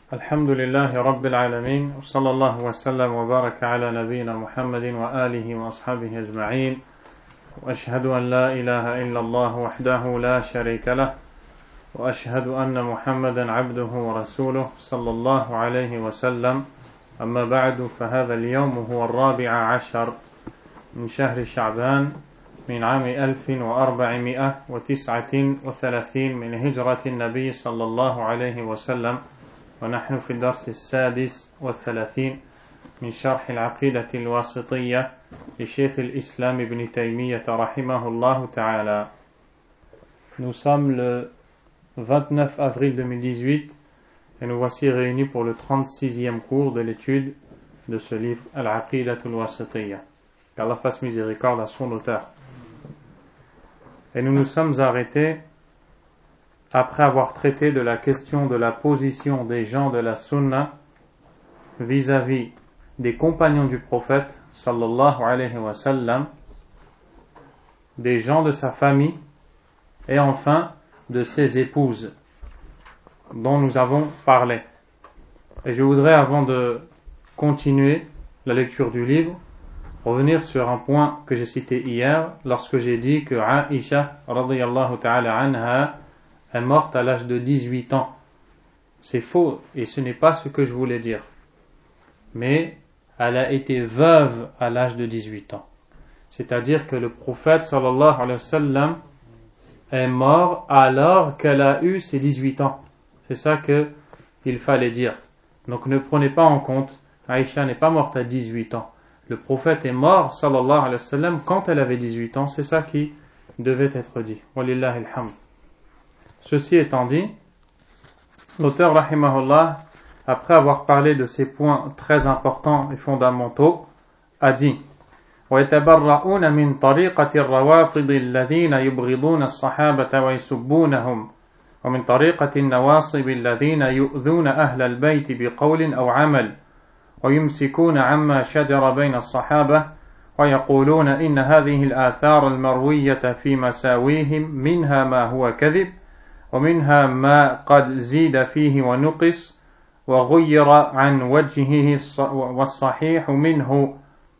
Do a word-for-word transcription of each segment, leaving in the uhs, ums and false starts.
الحمد لله رب العالمين وصلى الله وسلم وبارك على نبينا محمد وآله وأصحابه أجمعين وأشهد أن لا إله إلا الله وحده لا شريك له وأشهد أن محمدا عبده ورسوله صلى الله عليه وسلم أما بعد فهذا اليوم هو الرابع عشر من شهر شعبان من عام ألف وأربعمائة وتسعة وثلاثين من هجرة النبي صلى الله عليه وسلم ونحن في الدرس السادس والثلاثين من شرح العقيدة الواسطية لشيخ الإسلام ابن تيمية رحمه الله تعالى. Nous sommes le vingt-neuf avril deux mille dix-huit et nous voici réunis pour le trente-sixième cours de l'étude de ce livre Al-Aqidah al-Wasitiyya. Qu'Allah fasse miséricorde à son auteur. Et nous nous sommes arrêtés après avoir traité de la question de la position des gens de la Sunna vis-à-vis des compagnons du prophète sallallahu alayhi wa sallam, des gens de sa famille et enfin de ses épouses dont nous avons parlé. Et je voudrais, avant de continuer la lecture du livre, revenir sur un point que j'ai cité hier lorsque j'ai dit que Aïcha radiyallahu ta'ala anha est morte à l'âge de dix-huit ans. C'est faux et ce n'est pas ce que je voulais dire. Mais elle a été veuve à l'âge de dix-huit ans. C'est-à-dire que le prophète sallallahu alayhi wa sallam est mort alors qu'elle a eu ses dix-huit ans. C'est ça qu'il fallait dire. Donc ne prenez pas en compte, Aïcha n'est pas morte à dix-huit ans. Le prophète est mort sallallahu alayhi wa sallam quand elle avait dix-huit ans. C'est ça qui devait être dit. Walillahi alhamd. Ceci étant dit, l'auteur rahimahullah, après avoir parlé de ces points très importants et fondamentaux, a dit وَيَتَبَرَّؤُونَ مِنْ طَرِيقَةِ الرَّوَافِضِ الَّذِينَ يُبْغِضُونَ الصَّحَابَةَ وَيَسُبُّونَهُمْ ومن طريقة النواصب الذين يؤذون أهل البيت بقول أو عمل ويمسكون عما شجر بين الصحابة ويقولون إن هذه الآثار المروية في مساويهم منها ما هو كذب ومنها ما قد زيد فيه ونقص وغير عن وجهه والصحيح منه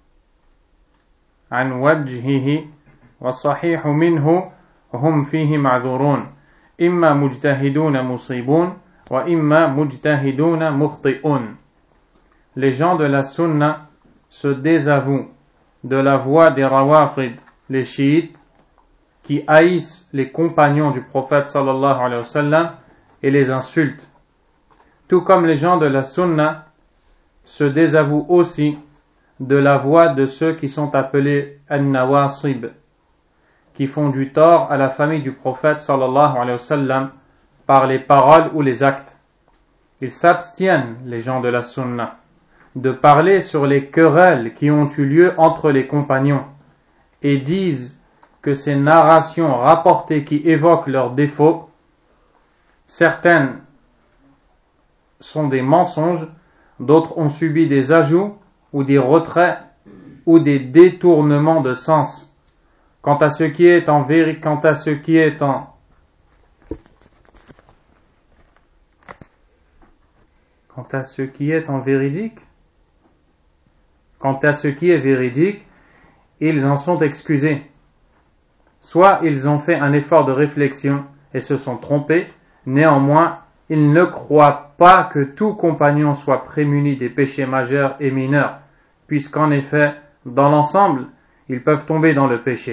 عن وجهه والصحيح منه هم فيه معذورون إما مجتهدون مصيبون وإما مجتهدون مخطئون. Les gens de la sunna se désavouent de la voie des rawafid, les chiites, qui haïssent les compagnons du prophète sallallahu alayhi wa sallam et les insultent. Tout comme les gens de la sunna se désavouent aussi de la voie de ceux qui sont appelés an-nawasib, qui font du tort à la famille du prophète sallallahu alayhi wa sallam par les paroles ou les actes. Ils s'abstiennent, les gens de la sunna, de parler sur les querelles qui ont eu lieu entre les compagnons et disent que ces narrations rapportées qui évoquent leurs défauts, certaines sont des mensonges, d'autres ont subi des ajouts ou des retraits ou des détournements de sens. Quant à ce qui est en vérité, quant à ce qui est en quant à ce qui est en véridique, quant à ce qui est véridique, ils en sont excusés. Soit ils ont fait un effort de réflexion et se sont trompés, néanmoins, ils ne croient pas que tout compagnon soit prémuni des péchés majeurs et mineurs, puisqu'en effet, dans l'ensemble, ils peuvent tomber dans le péché.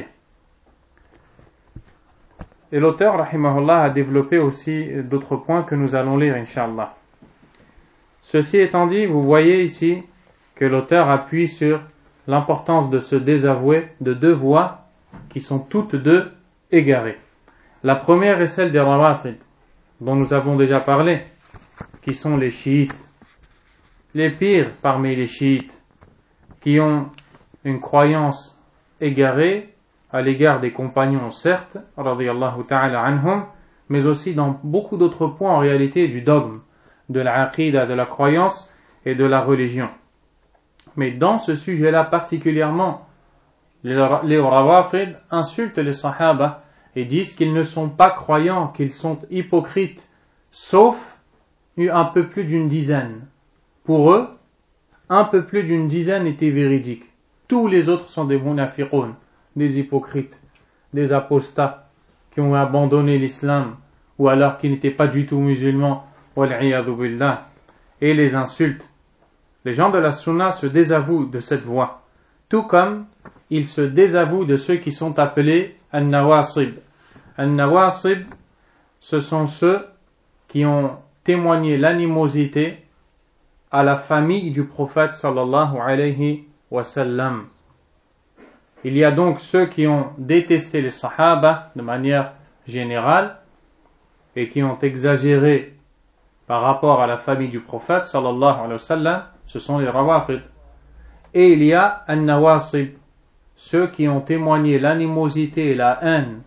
Et l'auteur, rahimahullah, a développé aussi d'autres points que nous allons lire, inch'Allah. Ceci étant dit, vous voyez ici que l'auteur appuie sur l'importance de se désavouer de deux voies qui sont toutes deux égarées. La première est celle des rawafid, dont nous avons déjà parlé, qui sont les chiites, les pires parmi les chiites, qui ont une croyance égarée à l'égard des compagnons, certes, radiyallahu ta'ala anhum, mais aussi dans beaucoup d'autres points en réalité du dogme, de la aqida, de la croyance et de la religion. Mais dans ce sujet-là particulièrement, les, les rawafid insultent les sahaba et disent qu'ils ne sont pas croyants, qu'ils sont hypocrites, sauf eu un peu plus d'une dizaine. Pour eux, un peu plus d'une dizaine étaient véridiques. Tous les autres sont des munafiqoun, des hypocrites, des apostats qui ont abandonné l'islam ou alors qui n'étaient pas du tout musulmans, wal'iyadu billah, et les insultent. Les gens de la sunna se désavouent de cette voie, tout comme ils se désavouent de ceux qui sont appelés an-nawasib. An-nawasib, ce sont ceux qui ont témoigné l'animosité à la famille du prophète sallallahu alayhi wa sallam. Il y a donc ceux qui ont détesté les sahaba de manière générale et qui ont exagéré par rapport à la famille du prophète sallallahu alayhi wa sallam, ce sont les rawafid. Et il y a an-nawasib, ceux qui ont témoigné l'animosité et la haine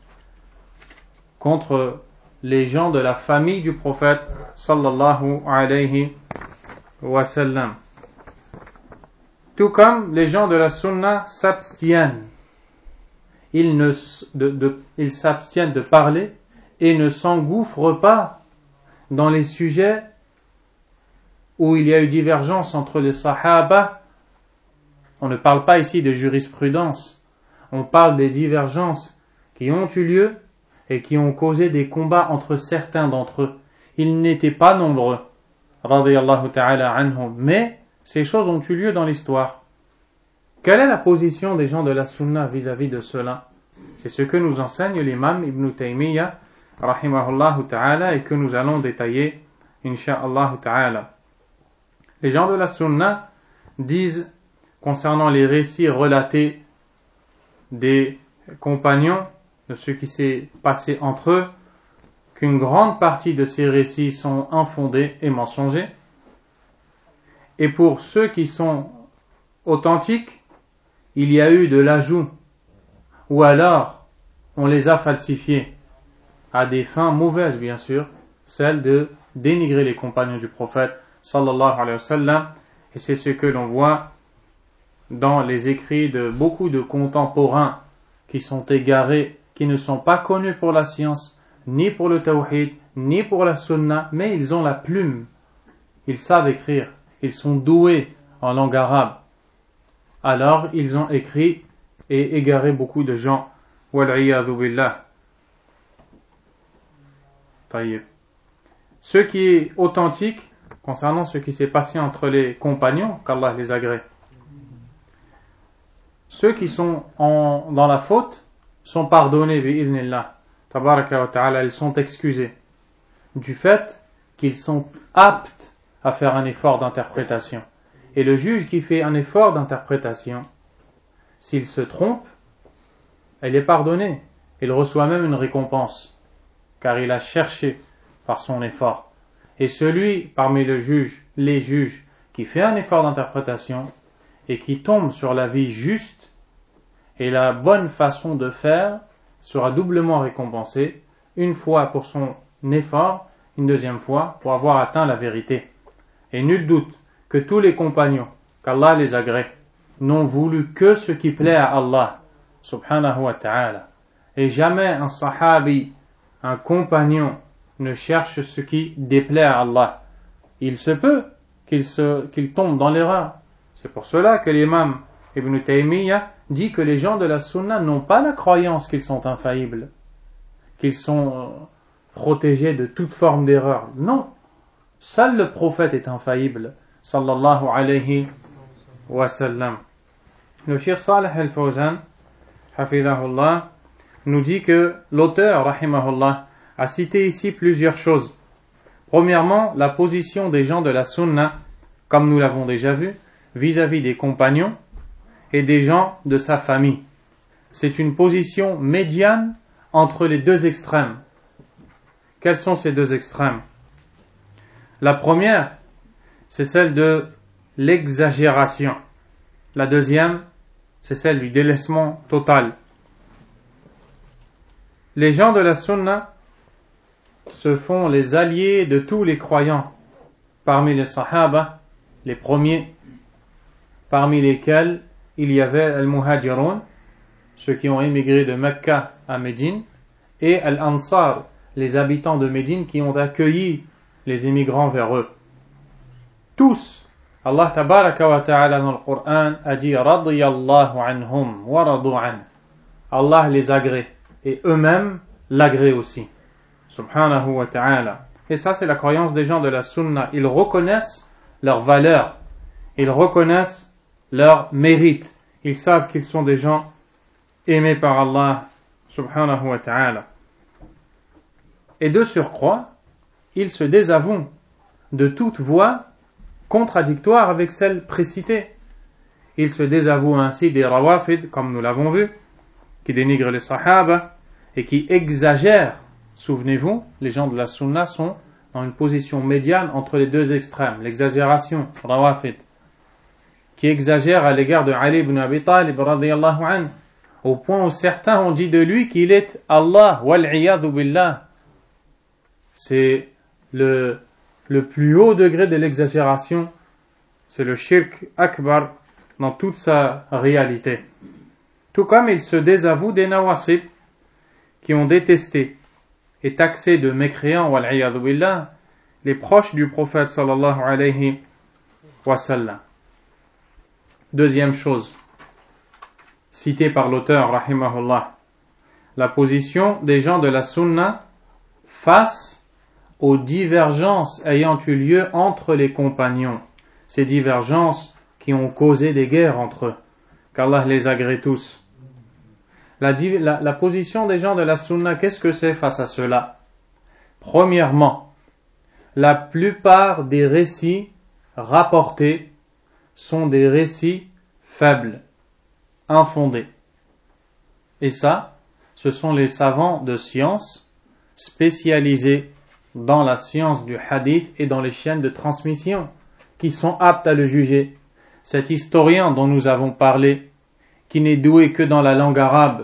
contre les gens de la famille du prophète sallallahu alayhi wa sallam. Tout comme les gens de la sunna s'abstiennent, ils, ne, de, de, ils s'abstiennent de parler et ne s'engouffrent pas dans les sujets où il y a eu divergence entre les sahaba. On ne parle pas ici de jurisprudence, on parle des divergences qui ont eu lieu et qui ont causé des combats entre certains d'entre eux. Ils n'étaient pas nombreux, radiyallahu ta'ala anhum, mais ces choses ont eu lieu dans l'histoire. Quelle est la position des gens de la sunna vis-à-vis de cela? C'est ce que nous enseigne l'imam Ibn Taymiyyah, rahimahullahu ta'ala, et que nous allons détailler, insha'Allah ta'ala. Les gens de la sunna disent, concernant les récits relatés des compagnons, de ce qui s'est passé entre eux, qu'une grande partie de ces récits sont infondés et mensongers. Et pour ceux qui sont authentiques, il y a eu de l'ajout, ou alors on les a falsifiés, à des fins mauvaises bien sûr, celle de dénigrer les compagnons du prophète sallallahu alayhi wa sallam, et c'est ce que l'on voit dans les écrits de beaucoup de contemporains qui sont égarés, qui ne sont pas connus pour la science, ni pour le tawhid, ni pour la sunna, mais ils ont la plume, ils savent écrire, ils sont doués en langue arabe. Alors ils ont écrit et égaré beaucoup de gens. Wal'iyadhu billah. Taïb. Ce qui est authentique concernant ce qui s'est passé entre les compagnons, qu'Allah les agrée. Ceux qui sont en, dans la faute sont pardonnés, bi'idhnillah. Tabaraka wa ta'ala, ils sont excusés du fait qu'ils sont aptes à faire un effort d'interprétation. Et le juge qui fait un effort d'interprétation, s'il se trompe, il est pardonné. Il reçoit même une récompense, car il a cherché par son effort. Et celui parmi le juge, les juges, qui fait un effort d'interprétation et qui tombe sur la vie juste et la bonne façon de faire, sera doublement récompensé, une fois pour son effort, une deuxième fois pour avoir atteint la vérité. Et nul doute que tous les compagnons, qu'Allah les agrée, n'ont voulu que ce qui plaît à Allah, subhanahu wa ta'ala. Et jamais un sahabi, un compagnon, ne cherche ce qui déplaît à Allah. Il se peut qu'il, se, qu'il tombe dans l'erreur. C'est pour cela que l'imam Ibn Taymiyyah dit que les gens de la sunna n'ont pas la croyance qu'ils sont infaillibles, qu'ils sont protégés de toute forme d'erreur. Non, seul le prophète est infaillible, sallallahu alayhi wa sallam. Le Cheikh Salih al-Fawzan, hafidahullah, nous dit que l'auteur, rahimahullah, a cité ici plusieurs choses. Premièrement, la position des gens de la sunna, comme nous l'avons déjà vu, vis-à-vis des compagnons et des gens de sa famille. C'est une position médiane entre les deux extrêmes. Quels sont ces deux extrêmes? La première, c'est celle de l'exagération. La deuxième, c'est celle du délaissement total. Les gens de la sunna se font les alliés de tous les croyants, parmi les sahaba, les premiers, parmi lesquels il y avait al-muhajirun, ceux qui ont émigré de Mecca à Médine, et al-ansar, les habitants de Médine qui ont accueilli les immigrants vers eux. Tous. Allah tabaraka wa ta'ala dans le Coran a dit radiyallahu anhum wa radu an. Allah les agrée et eux-mêmes l'agréent aussi. Subhanahu wa ta'ala. Et ça c'est la croyance des gens de la sunna. Ils reconnaissent leur valeur. Ils reconnaissent leur mérite. Ils savent qu'ils sont des gens aimés par Allah subhanahu wa ta'ala. Et de surcroît, ils se désavouent de toute voix contradictoire avec celle précitée. Ils se désavouent ainsi des rawafid, comme nous l'avons vu, qui dénigrent les sahaba et qui exagèrent. Souvenez-vous, les gens de la sunna sont dans une position médiane entre les deux extrêmes. L'exagération, rawafid, qui exagère à l'égard de Ali ibn Abi Talib radiyallahu anhu, au point où certains ont dit de lui qu'il est Allah, wal-'iyadhu billah. C'est le, le plus haut degré de l'exagération, c'est le shirk akbar dans toute sa réalité. Tout comme il se désavoue des nawasib qui ont détesté et taxé de mécréants, wal-'iyadhu billah, les proches du prophète sallallahu alayhi wa sallam. Deuxième chose, citée par l'auteur, rahimahullah, la position des gens de la sunna face aux divergences ayant eu lieu entre les compagnons. Ces divergences qui ont causé des guerres entre eux, qu'Allah les agrée tous. La, la, la position des gens de la sunna, qu'est-ce que c'est face à cela? Premièrement, la plupart des récits rapportés sont des récits faibles, infondés. Et ça, ce sont les savants de science spécialisés dans la science du hadith et dans les chaînes de transmission qui sont aptes à le juger. Cet historien dont nous avons parlé, qui n'est doué que dans la langue arabe,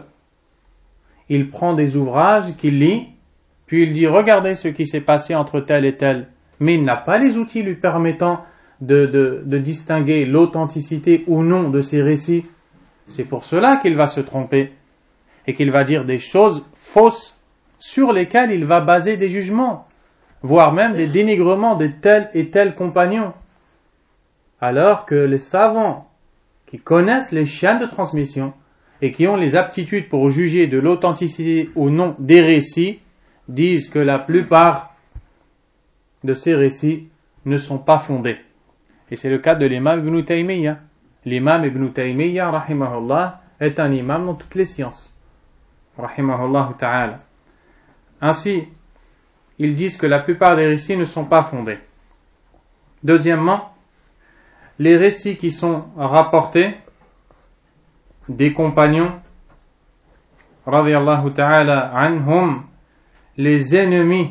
il prend des ouvrages qu'il lit, puis il dit regardez ce qui s'est passé entre tel et tel, mais il n'a pas les outils lui permettant de, de, de distinguer l'authenticité ou non de ces récits. C'est pour cela qu'il va se tromper et qu'il va dire des choses fausses sur lesquelles il va baser des jugements, voire même des dénigrements de tel et tel compagnon. Alors que les savants qui connaissent les chaînes de transmission et qui ont les aptitudes pour juger de l'authenticité ou non des récits disent que la plupart de ces récits ne sont pas fondés. Et c'est le cas de l'imam Ibn Taymiyyah. L'imam Ibn Taymiyyah, rahimahullah, est un imam dans toutes les sciences. Rahimahullah ta'ala. Ainsi, ils disent que la plupart des récits ne sont pas fondés. Deuxièmement, les récits qui sont rapportés des compagnons, radiyallahu ta'ala anhum, les ennemis,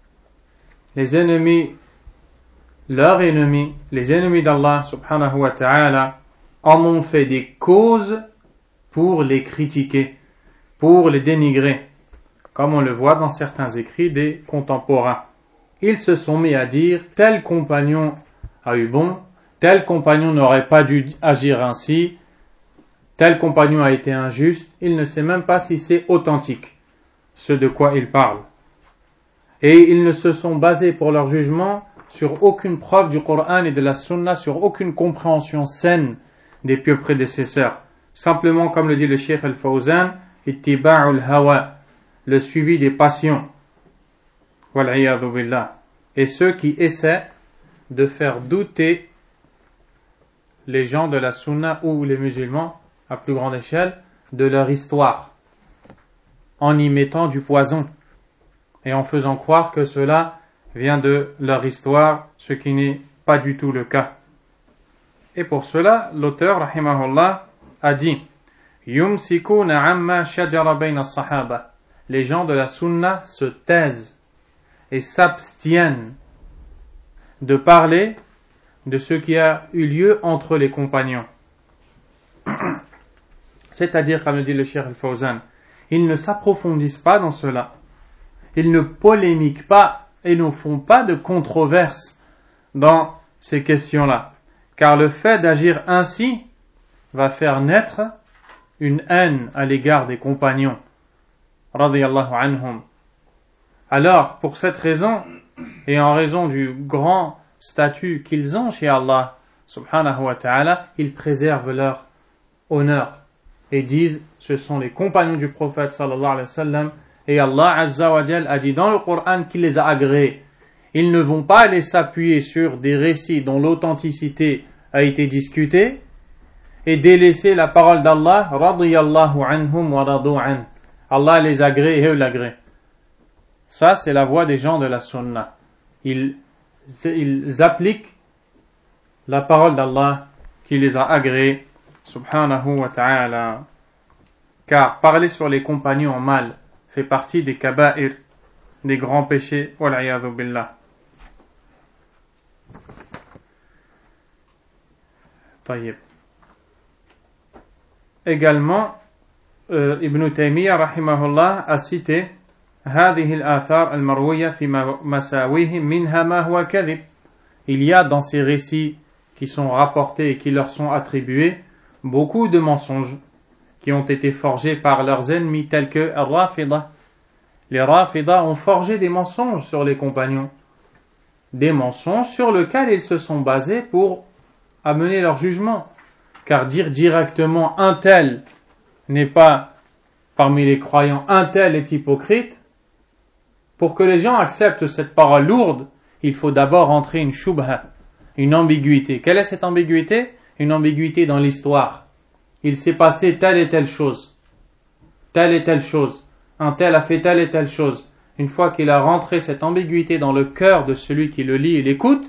les ennemis, leurs ennemis, les ennemis d'Allah subhanahu wa ta'ala, en ont fait des causes pour les critiquer, pour les dénigrer, comme on le voit dans certains écrits des contemporains. Ils se sont mis à dire tel compagnon a eu bon, tel compagnon n'aurait pas dû agir ainsi, tel compagnon a été injuste. Il ne sait même pas si c'est authentique, ce de quoi il parle. Et ils ne se sont basés pour leur jugement sur aucune preuve du Coran et de la Sunna, sur aucune compréhension saine des pieux prédécesseurs. Simplement, comme le dit le Cheikh Al-Fawzan, ittiba'ul hawa, le suivi des passions. Wal-'iyadhu billah. Et ceux qui essaient de faire douter les gens de la Sunna ou les musulmans, à plus grande échelle, de leur histoire, en y mettant du poison et en faisant croire que cela vient de leur histoire, ce qui n'est pas du tout le cas. Et pour cela, l'auteur, rahimahullah, a dit Yumsikuna amma shajara bayna as-sahaba. Les gens de la sunna se taisent et s'abstiennent de parler de ce qui a eu lieu entre les compagnons. C'est-à-dire, comme le dit le Cheikh Al-Fawzan, ils ne s'approfondissent pas dans cela. Ils ne polémiquent pas et ne font pas de controverses dans ces questions-là. Car le fait d'agir ainsi va faire naître une haine à l'égard des compagnons. Radiyallahu anhum. Alors, pour cette raison, et en raison du grand statut qu'ils ont chez Allah subhanahu wa ta'ala, ils préservent leur honneur et disent ce sont les compagnons du prophète sallallahu alayhi wa sallam, et Allah azza wa jal a dit dans le Coran qu'il les a agréés. Ils ne vont pas aller s'appuyer sur des récits dont l'authenticité a été discutée et délaisser la parole d'Allah, radiyallahu anhum wa radu an. Allah les agrée et eux l'agréent. Ça, c'est la voie des gens de la sunna. Ils, ils appliquent la parole d'Allah qui les a agréés, subhanahu wa ta'ala. Car parler sur les compagnons en mal fait partie des kaba'ir, des grands péchés, wal'iyadhu billah. Tayyib. Également, euh, Ibn Taymiyyah rahimahullah a cité هذه الآثار المروية في مساويهم منها ما هو كذب. Il y a dans ces récits qui sont rapportés et qui leur sont attribués beaucoup de mensonges qui ont été forgés par leurs ennemis tels que Al-Rafida. Les Rafida ont forgé des mensonges sur les compagnons, des mensonges sur lesquels ils se sont basés pour amener leur jugement. Car dire directement un tel n'est pas parmi les croyants, un tel est hypocrite, pour que les gens acceptent cette parole lourde, il faut d'abord entrer une shubha, une ambiguïté. Quelle est cette ambiguïté? Une ambiguïté dans l'histoire. Il s'est passé telle et telle chose, telle et telle chose, un tel a fait telle et telle chose. Une fois qu'il a rentré cette ambiguïté dans le cœur de celui qui le lit et l'écoute,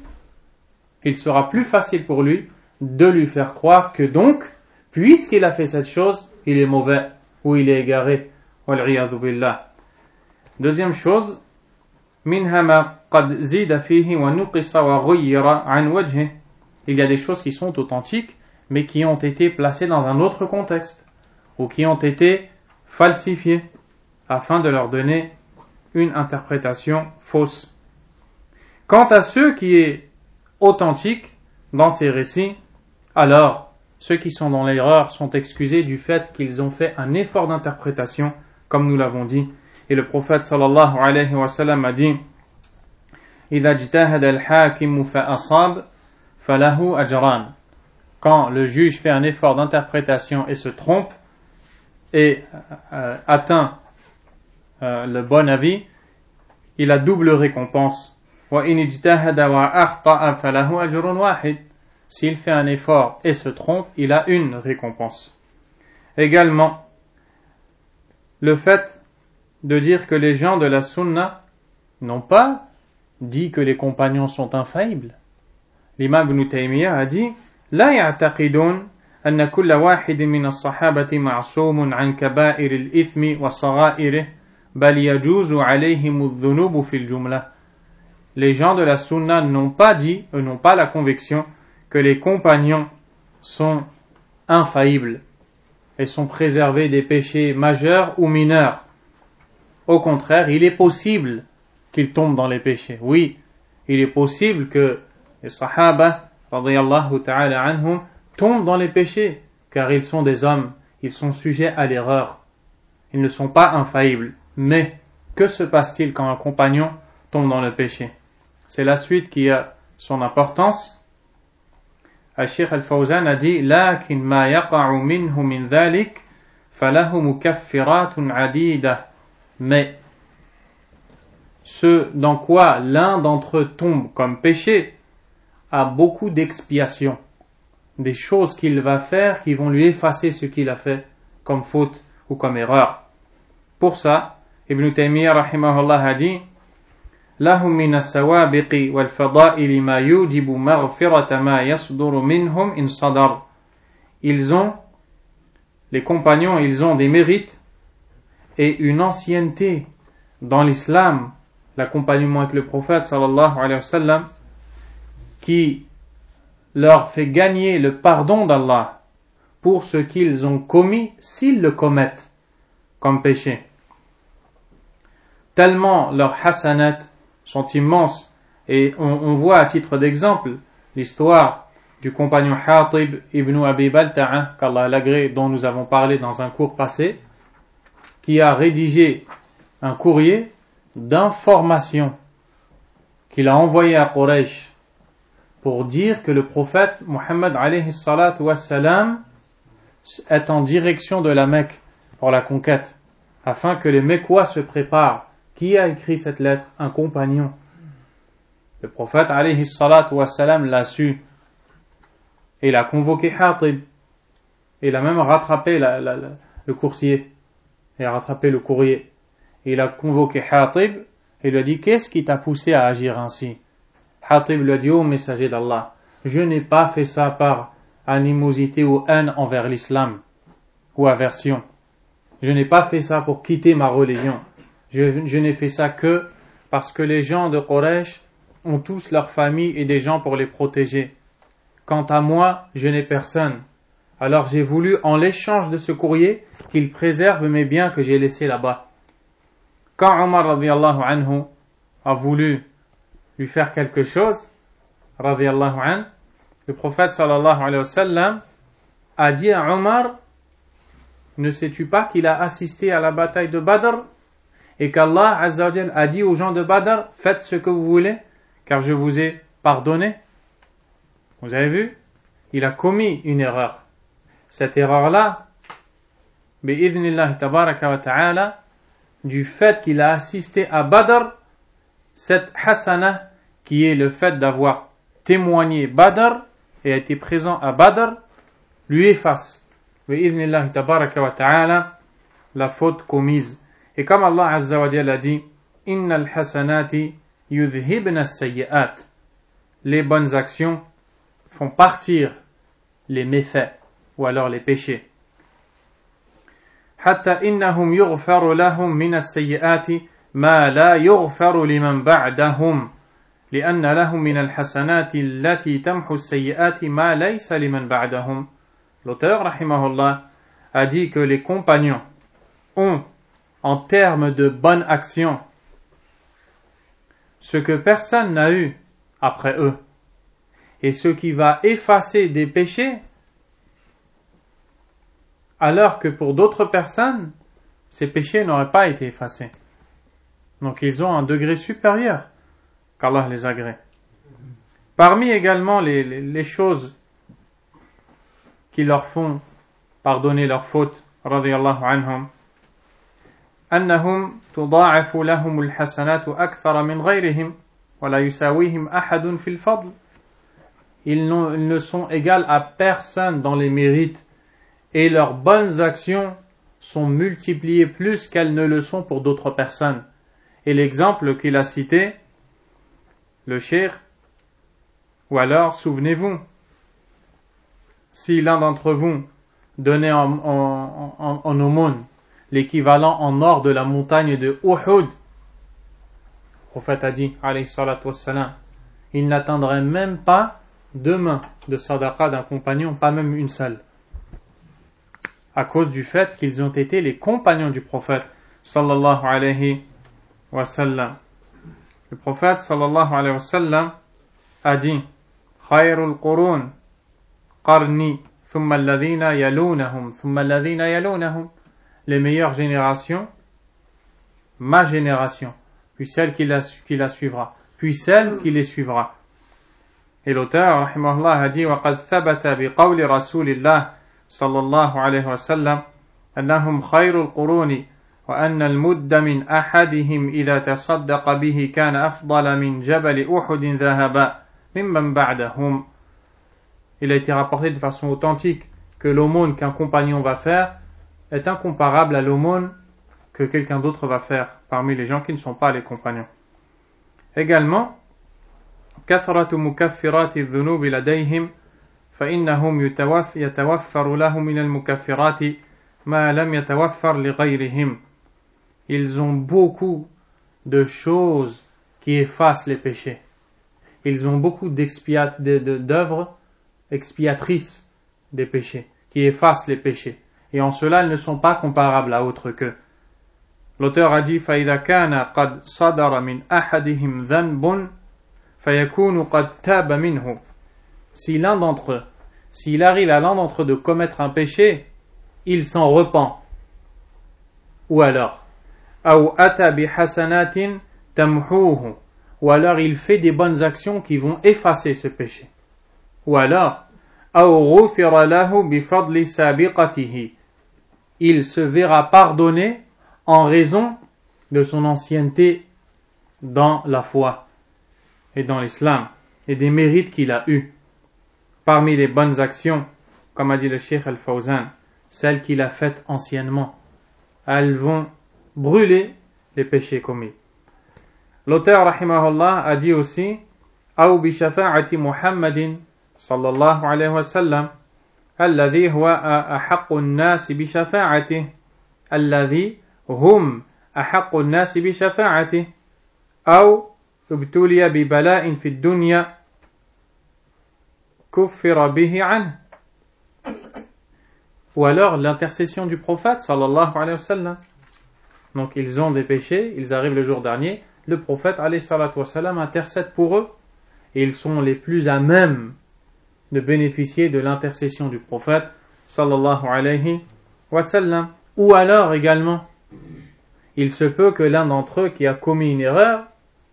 il sera plus facile pour lui de lui faire croire que donc, puisqu'il a fait cette chose, il est mauvais ou il est égaré. Wal'iyadhu billah. Deuxième chose, minha ma qad zida fihi wa nuqisa wa ghayyira an wajhi. Il y a des choses qui sont authentiques, mais qui ont été placées dans un autre contexte, ou qui ont été falsifiées, afin de leur donner une interprétation fausse. Quant à ceux qui est authentique dans ces récits, alors ceux qui sont dans l'erreur sont excusés du fait qu'ils ont fait un effort d'interprétation, comme nous l'avons dit. Et le prophète sallallahu alayhi wa sallam a dit إِذَا اجْتَهَدَ الْحَاكِمُ فَأَصَابَ فَلَهُ أَجْرَانِ. Quand le juge fait un effort d'interprétation et se trompe et euh, atteint euh, le bon avis, il a double récompense. وَإِنْ اجْتَهَدَ وَأَخْطَأَ فَلَهُ أَجْرٌ وَاحِدٌ. S'il fait un effort et se trompe, il a une récompense. Également, le fait de dire que les gens de la sunna n'ont pas dit que les compagnons sont infaillibles. L'imam Ibn Taymiyyah a dit لا يعتقدون أن كل واحد من الصحابة معصوم عن كبائر الإثم وصغائره بل يجوز عليهم الذنوب في الجملة. Les gens de la sunna n'ont pas dit, eux n'ont pas la conviction que les compagnons sont infaillibles et sont préservés des péchés majeurs ou mineurs. Au contraire, il est possible qu'ils tombent dans les péchés. Oui, il est possible que les sahaba, radiyallahu ta'ala anhum, tombent dans les péchés, car ils sont des hommes, ils sont sujets à l'erreur. Ils ne sont pas infaillibles. Mais, que se passe-t-il quand un compagnon tombe dans le péché? C'est la suite qui a son importance. Al-Sheikh Al-Fawzan a dit لكن ما يقع منه من ذلك فله مكفرات عديدة. Mais ce dans quoi l'un d'entre eux tombe comme péché a beaucoup d'expiations, des choses qu'il va faire qui vont lui effacer ce qu'il a fait comme faute ou comme erreur. Pour ça, Ibn Taymiyyah rahimahullah a dit لهم من السوابق والفضائل ما يوجب مغفرة ما يصدر منهم إن صدر. Ils ont, les compagnons, ils ont des mérites et une ancienneté dans l'islam, l'accompagnement avec le prophète sallallahu alayhi wa sallam, qui leur fait gagner le pardon d'Allah pour ce qu'ils ont commis s'ils le commettent comme péché. Tellement leurs hasanat sont immenses, et on, on voit à titre d'exemple l'histoire du compagnon Hatib ibn Abi Balta'a, qu'Allah l'agrée, dont nous avons parlé dans un cours passé, qui a rédigé un courrier d'information qu'il a envoyé à Quraysh pour dire que le prophète Muhammad alayhi salatu wassalam est en direction de la Mecque pour la conquête, afin que les Mecquois se préparent. Qui a écrit cette lettre? Un compagnon. Le prophète alayhi salatu wassalam l'a su. Et il a convoqué Hatib. Et il a même rattrapé la, la, la, le coursier. Il a rattrapé le courrier. Et il a convoqué Hatib et lui a dit: qu'est-ce qui t'a poussé à agir ainsi? Hatib lui a dit: ô messager d'Allah, je n'ai pas fait ça par animosité ou haine envers l'islam ou aversion. Je n'ai pas fait ça pour quitter ma religion. Je, je n'ai fait ça que parce que les gens de Quraysh ont tous leur famille et des gens pour les protéger. Quant à moi, je n'ai personne. Alors j'ai voulu, en l'échange de ce courrier, qu'il préserve mes biens que j'ai laissés là-bas. Quand Omar radiyallahu anhu a voulu lui faire quelque chose, radiyallahu anhu, le prophète sallallahu alayhi wa sallam a dit à Omar: ne sais-tu pas qu'il a assisté à la bataille de Badr et qu'Allah azza wa jalla a dit aux gens de Badr: faites ce que vous voulez car je vous ai pardonné? Vous avez vu? Il a commis une erreur. Cette erreur-là, bi'idhnillahi tabaraka wa ta'ala, du fait qu'il a assisté à Badr, cette hasana, qui est le fait d'avoir témoigné Badr et a été présent à Badr, lui efface, bi'idhnillahi tabaraka wa ta'ala, la faute commise. Et comme Allah azza wa jalla a dit: innal hasanati yudhibna as-sayyi'at, les bonnes actions font partir les méfaits ou alors les péchés. حتى إنهم يغفر لهم من السيئات ما لا يغفر لمن بعدهم لأن لهم من الحسنات التي تمحو السيئات ما ليس لمن بعدهم. L'auteur, rahimahullah, a dit que les compagnons ont, en termes de bonnes actions, ce que personne n'a eu après eux, et ce qui va effacer des péchés, alors que pour d'autres personnes, ces péchés n'auraient pas été effacés. Donc ils ont un degré supérieur, qu'Allah les agrée. Parmi également les, les, les choses qui leur font pardonner leurs fautes, radiyallahu anhum, أنهم تضاعف لهم الحسنات أكثر من غيرهم ولا يساويهم أحد في الفضل. Ils, ils ne sont égaux à personne dans les mérites, et leurs bonnes actions sont multipliées plus qu'elles ne le sont pour d'autres personnes. Et l'exemple qu'il a cité, le cheikh, ou alors, souvenez-vous, si l'un d'entre vous donnait en, en, en, en aumône l'équivalent en or de la montagne de Uhud, le prophète a dit, alayhi salatu wassalam, il n'atteindrait même pas deux mains de sadaqa d'un compagnon, pas même une seule, à cause du fait qu'ils ont été les compagnons du prophète sallallahu alayhi wa sallam. Le prophète sallallahu alayhi wa sallam a dit: khayrul qurun qarni thumma alladhina yalunahum thumma alladhina yalunahum. Les meilleures générations, ma génération, puis celle qui la, qui la suivra, puis celle qui les suivra. Et l'auteur rahimahullah a dit: وقد ثبت بقول رسول الله صلى الله عليه وسلم أنهم خير القرون وأن المد من أحدهم إذا تصدق به كان أفضل من جبل أحد ذهبا ممن بعدهم. Il a été rapporté de façon authentique que l'aumône qu'un compagnon va faire est incomparable à l'aumône que quelqu'un d'autre va faire parmi les gens qui ne sont pas les compagnons. Également, كثرة مكفرات الذنوب لديهم فإنهم يتوفر لهم من المكفرات ما لم يتوفر لغيرهم. Ils ont beaucoup de choses qui effacent les péchés. Ils ont beaucoup d'expiat- de, de, d'œuvres expiatrices des péchés, qui effacent les péchés. Et en cela, ils ne sont pas comparables à autre qu'eux. L'auteur a dit: فإذا كان قد صدر من أحدهم ذنب فيكون قد تاب منه. Si l'un d'entre eux, s'il arrive à l'un d'entre eux de commettre un péché, il s'en repent. Ou alors, أو أتى بحسنات تمحوه ou alors il fait des bonnes actions qui vont effacer ce péché. Ou alors, il se verra pardonné en raison de son ancienneté dans la foi et dans l'islam et des mérites qu'il a eus. Parmi les bonnes actions, comme a dit le Cheikh Al-Fawzan, celles qu'il a faites anciennement, elles vont brûler les péchés commis. L'auteur rahimahullah a dit aussi أو بشفاعة محمد صلى الله عليه وسلم الذي هو أحق الناس بشفاعته الذي هم أحق الناس بشفاعته أو ابتلي ببلاء في الدنيا كفر به عنه. Ou alors l'intercession du prophète sallallahu alayhi wa sallam. Donc ils ont des péchés, ils arrivent le jour dernier, le prophète alayhi salatu wa sallam intercède pour eux et ils sont les plus à même de bénéficier de l'intercession du prophète sallallahu alayhi wa sallam. Ou alors également, il se peut que l'un d'entre eux qui a commis une erreur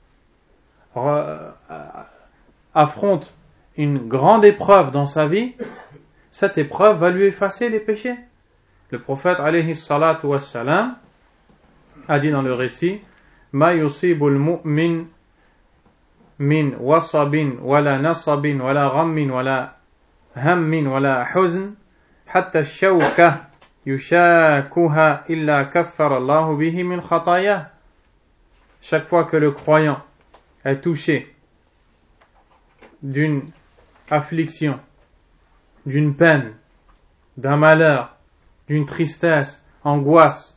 affronte une grande épreuve dans sa vie, cette épreuve va lui effacer les péchés. Le prophète alayhi salatu wa sallam a dit dans le récit Ma yusibul mu'min min wasabin wala nasabin wala ghammin wala hammin wala huzn hatta shawka yushakuha illa kaffara Allahu bihi min khataya. Chaque fois que le croyant est touché d'une affliction, d'une peine, d'un malheur, d'une tristesse, angoisse,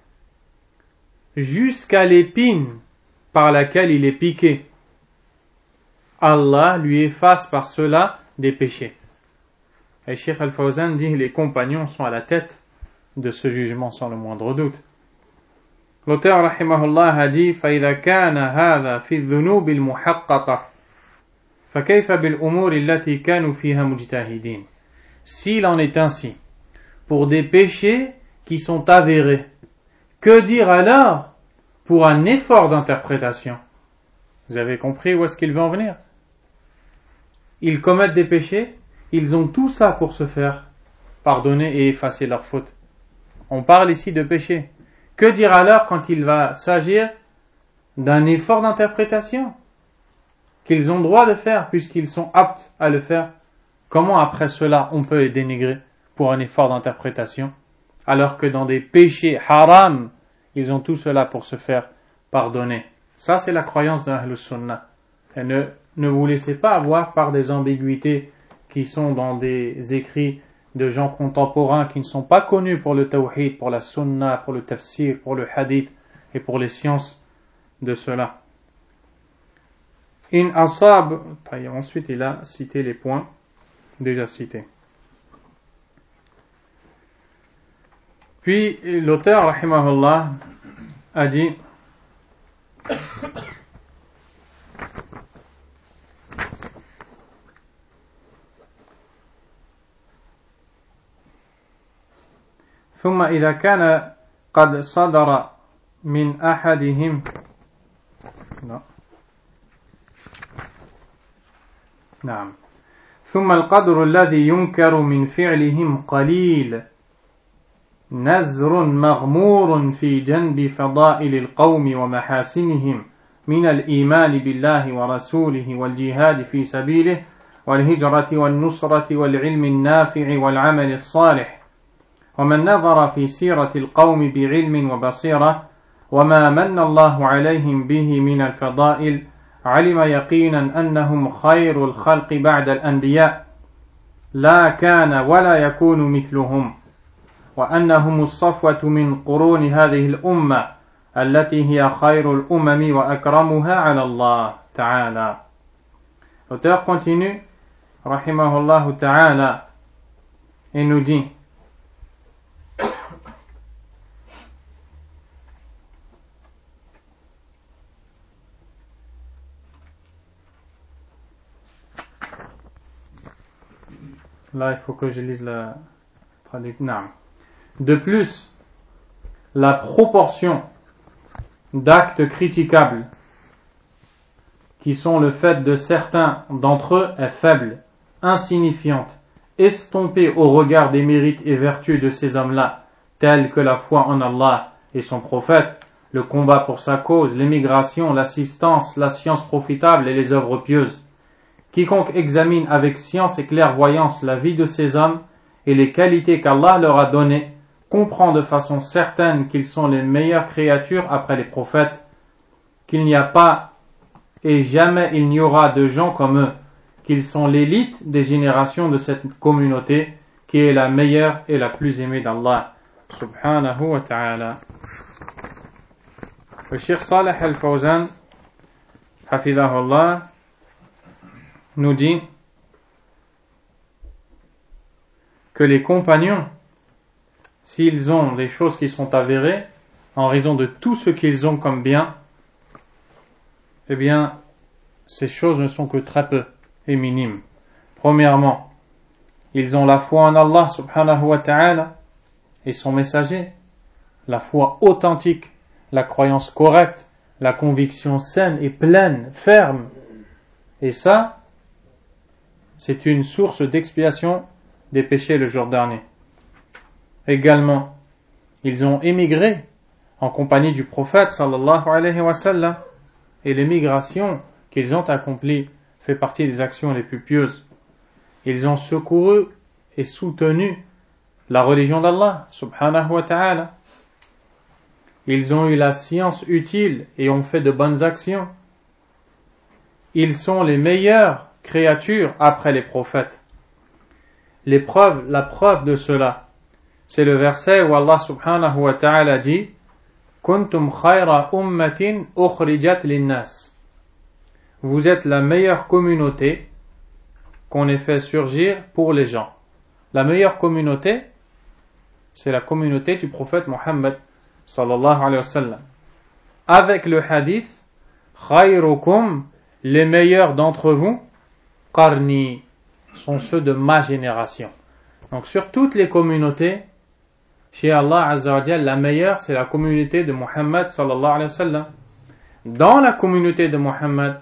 jusqu'à l'épine par laquelle il est piqué, Allah lui efface par cela des péchés. Et Cheikh Al-Fawzan dit les compagnons sont à la tête de ce jugement sans le moindre doute. L'auteur rahimahullah a dit فَإِذَا كَانَ هَذَا فِي الذُّنُوبِ الْمُحَقَّقَةِ فَكَيْفَ بِالْأُمُورِ الَّتِي كَانُوا فِيهَا مُجْتَهِدِينَ. S'il en est ainsi pour des péchés qui sont avérés, que dire alors pour un effort d'interprétation? Vous avez compris où est-ce qu'il veut en venir? Ils commettent des péchés, ils ont tout ça pour se faire pardonner et effacer leurs fautes. On parle ici de péché. Que dire alors quand il va s'agir d'un effort d'interprétation qu'ils ont droit de faire puisqu'ils sont aptes à le faire? Comment après cela on peut les dénigrer pour un effort d'interprétation alors que dans des péchés haram ils ont tout cela pour se faire pardonner? Ça c'est la croyance de Ahlus Sunnah. Et ne, ne vous laissez pas avoir par des ambiguïtés qui sont dans des écrits de gens contemporains qui ne sont pas connus pour le tawhid, pour la sunnah, pour le tafsir, pour le hadith et pour les sciences de cela. In asab, ensuite il a cité les points déjà cités. Puis l'auteur rahimahullah a dit ثم إذا كان قد صدر من أحدهم نعم ثم القدر الذي ينكر من فعلهم قليل نزر مغمور في جنب فضائل القوم ومحاسنهم من الإيمان بالله ورسوله والجهاد في سبيله والهجرة والنصرة والعلم النافع والعمل الصالح. ومن نظر في سيرة القوم بعلم وبصيرة وما من الله عليهم به من الفضائل علم يقينا أنهم خير الخلق بعد الأنبياء لا كان ولا يكون مثلهم وأنهم الصفوة من قرون هذه الأمة التي هي خير الأمم وأكرمها على الله تعالى. L'auteur continue rahimahullah ta'ala et nous dit là il faut que je lise la traduction. De plus, la proportion d'actes critiquables qui sont le fait de certains d'entre eux est faible, insignifiante, estompée au regard des mérites et vertus de ces hommes-là, tels que la foi en Allah et son prophète, le combat pour sa cause, l'émigration, l'assistance, la science profitable et les œuvres pieuses. Quiconque examine avec science et clairvoyance la vie de ces hommes et les qualités qu'Allah leur a données, comprend de façon certaine qu'ils sont les meilleures créatures après les prophètes, qu'il n'y a pas et jamais il n'y aura de gens comme eux, qu'ils sont l'élite des générations de cette communauté qui est la meilleure et la plus aimée d'Allah subhanahu wa ta'ala. Le Cheikh Salih al-Fawzan hafidahullah nous dit que les compagnons, s'ils ont des choses qui sont avérées en raison de tout ce qu'ils ont comme bien, eh bien ces choses ne sont que très peu et minimes. Premièrement, ils ont la foi en Allah subhanahu wa ta'ala et son messager, la foi authentique, la croyance correcte, la conviction saine et pleine, ferme. Et ça, c'est une source d'expiation des péchés le jour dernier. Également, ils ont émigré en compagnie du prophète sallallahu alayhi wa sallam, et l'émigration qu'ils ont accomplie fait partie des actions les plus pieuses. Ils ont secouru et soutenu la religion d'Allah subhanahu wa ta'ala. Ils ont eu la science utile et ont fait de bonnes actions. Ils sont les meilleures créatures après les prophètes. Les preuves, la preuve de cela, c'est le verset où Allah subhanahu wa ta'ala dit Kuntum khayra ummatin ukhrijat linnas. Vous êtes la meilleure communauté qu'on ait fait surgir pour les gens. La meilleure communauté, c'est la communauté du prophète Mohammed sallallahu alayhi wa sallam. Avec le hadith, khayrukum, les meilleurs d'entre vous, qarni, sont ceux de ma génération. Donc sur toutes les communautés, chez Allah Azza wa Jalla, la meilleure, c'est la communauté de Mohammed sallallahu alayhi wa sallam. Dans la communauté de Mohammed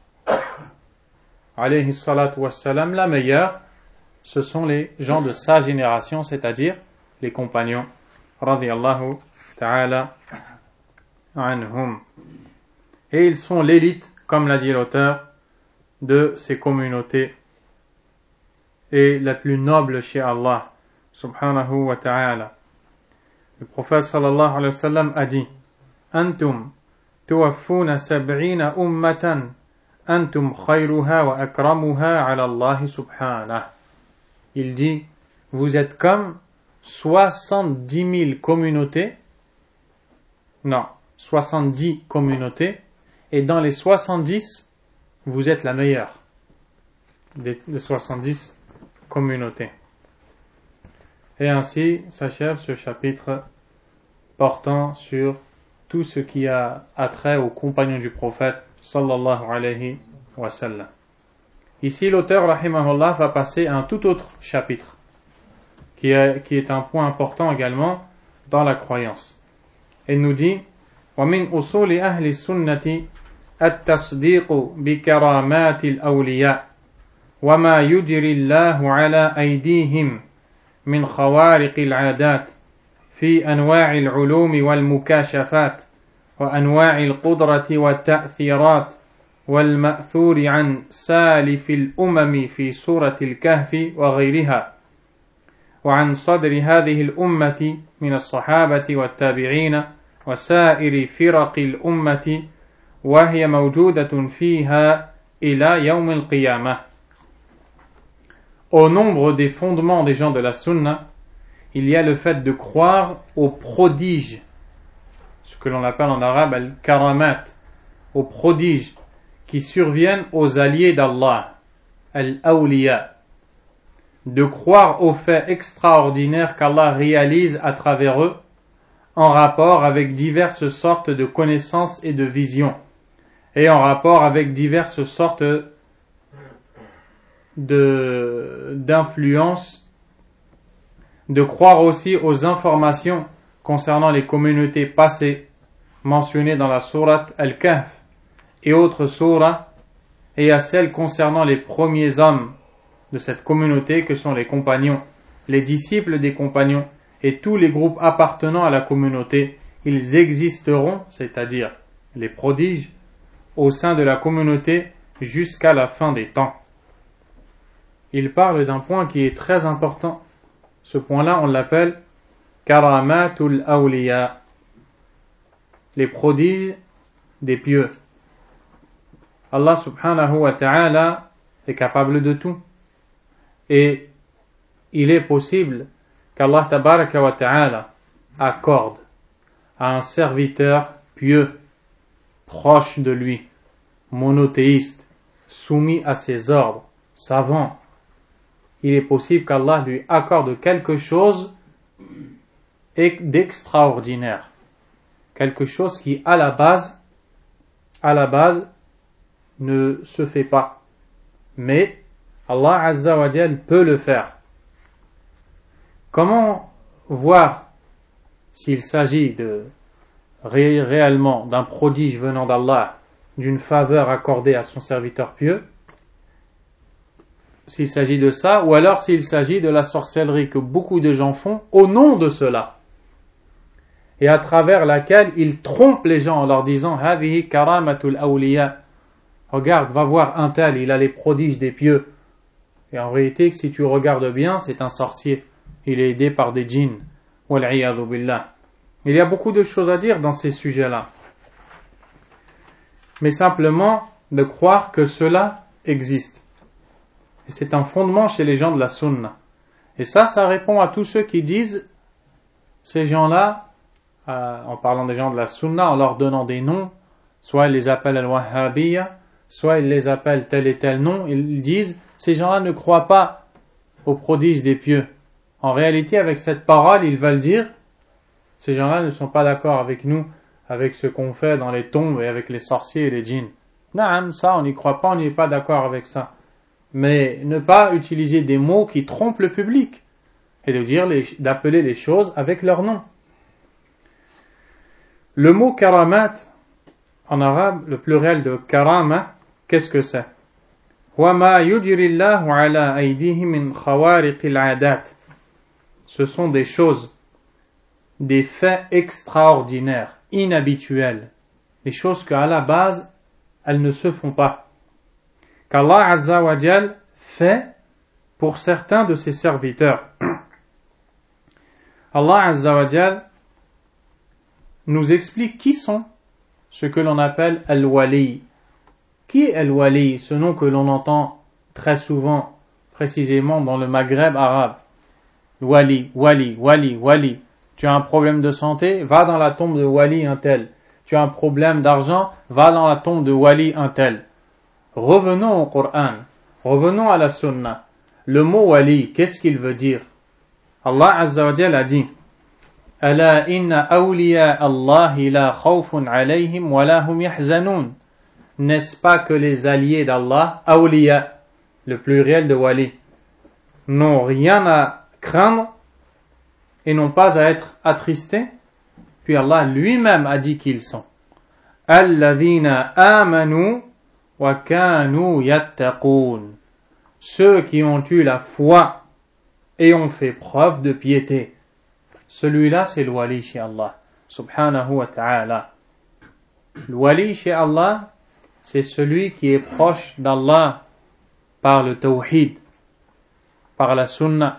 alayhi salatu wa sallam, la meilleure, ce sont les gens de sa génération, c'est-à-dire les compagnons radiyallahu ta'ala anhum. Et ils sont l'élite, comme l'a dit l'auteur, de ces communautés et la plus noble chez Allah subhanahu wa ta'ala. Le prophète sallallahu alayhi wa sallam a dit Antum tuwaffuna sab'ina ummatan antum khayruha wa akramuha ala Allah subhanahu. Il dit, vous êtes comme soixante-dix mille communautés, non, soixante-dix communautés, et dans les soixante-dix, vous êtes la meilleure des, des soixante-dix communautés. Et ainsi s'achève ce chapitre portant sur tout ce qui a attrait aux compagnons du prophète sallallahu alayhi wa sallam. Ici, l'auteur, rahimahullah, va passer à un tout autre chapitre, qui est, qui est un point important également dans la croyance. Il nous dit, وَمِنْ أُصُولِ أَهْلِ السُّنَّةِ التصديق بكرامات الأولياء وما يجري الله على أيديهم من خوارق العادات في أنواع العلوم والمكاشفات وأنواع القدرة والتأثيرات والمأثور عن سالف الأمم في سورة الكهف وغيرها وعن صدر هذه الأمة من الصحابة والتابعين وسائر فرق الأمة وهي موجودة فيها إلى يوم القيامة. Au nombre des fondements des gens de la Sunna, il y a le fait de croire aux prodiges, ce que l'on appelle en arabe al-karamat, aux prodiges qui surviennent aux alliés d'Allah, al-awliya, de croire aux faits extraordinaires qu'Allah réalise à travers eux en rapport avec diverses sortes de connaissances et de visions, et en rapport avec diverses sortes de, d'influences, de croire aussi aux informations concernant les communautés passées mentionnées dans la sourate Al-Kahf et autres sourates et à celle concernant les premiers hommes de cette communauté que sont les compagnons, les disciples des compagnons et tous les groupes appartenant à la communauté. Ils existeront, c'est-à-dire les prodiges, au sein de la communauté jusqu'à la fin des temps. Il parle d'un point qui est très important. Ce point-là, on l'appelle Karamatul Awliya, les prodiges des pieux. Allah subhanahu wa ta'ala est capable de tout. Et il est possible qu'Allah tabaraka wa ta'ala accorde à un serviteur pieux, proche de lui, monothéiste, soumis à ses ordres, savant, il est possible qu'Allah lui accorde quelque chose d'extraordinaire, quelque chose qui à la base, à la base ne se fait pas, mais Allah Azza wa Jal peut le faire. Comment voir s'il s'agit de ré- réellement d'un prodige venant d'Allah, d'une faveur accordée à son serviteur pieux, s'il s'agit de ça, ou alors s'il s'agit de la sorcellerie que beaucoup de gens font au nom de cela, et à travers laquelle ils trompent les gens en leur disant Hadihi karamatul awliya, regarde, va voir un tel, il a les prodiges des pieux. Et en réalité, si tu regardes bien, c'est un sorcier, il est aidé par des djinns. Wal'iyadhu billah. Il y a beaucoup de choses à dire dans ces sujets-là, mais simplement de croire que cela existe. Et c'est un fondement chez les gens de la sunna. Et ça, ça répond à tous ceux qui disent, ces gens-là, euh, en parlant des gens de la sunna, en leur donnant des noms, soit ils les appellent al-wahhabiyya, soit ils les appellent tel et tel nom, ils disent, ces gens-là ne croient pas aux prodiges des pieux. En réalité, avec cette parole, ils veulent dire, ces gens-là ne sont pas d'accord avec nous, avec ce qu'on fait dans les tombes et avec les sorciers et les djinns. Naam, ça, on n'y croit pas, on n'est pas d'accord avec ça. Mais ne pas utiliser des mots qui trompent le public et de dire les, d'appeler les choses avec leur nom. Le mot karamat en arabe, le pluriel de karama, qu'est-ce que c'est? وَمَا يُجْرِ اللَّهُ عَلَى أَيْدِيهِ مِنْ خَوَارِقِ الْعَادَاتِ. Ce sont des choses, des faits extraordinaires, inhabituels, des choses qu'à la base, elles ne se font pas, qu'Allah Azza wa Jal fait pour certains de ses serviteurs. Allah Azza wa Jal nous explique qui sont ce que l'on appelle Al-Wali. Qui est Al-Wali, ce nom que l'on entend très souvent, précisément dans le Maghreb arabe? Wali, Wali, Wali, Wali. Tu as un problème de santé, va dans la tombe de Wali un tel. Tu as un problème d'argent, va dans la tombe de Wali un tel. Revenons au Coran, revenons à la Sunna. Le mot Wali, qu'est-ce qu'il veut dire? Allah Azza wa Jalla a dit Ala inna awliya Allahi la khawfun alayhim wa la hum yahzanun. N'est-ce pas que les alliés d'Allah, awliya, le pluriel de Wali, n'ont rien à craindre et n'ont pas à être attristés? Puis Allah lui-même a dit qu'ils sont Alladhina amanu wa kanu yattaqun. Ceux qui ont eu la foi et ont fait preuve de piété. Celui-là, c'est le wali chez Allah, subhanahu wa ta'ala. Le wali chez Allah, c'est celui qui est proche d'Allah par le tawhid, par la sunna,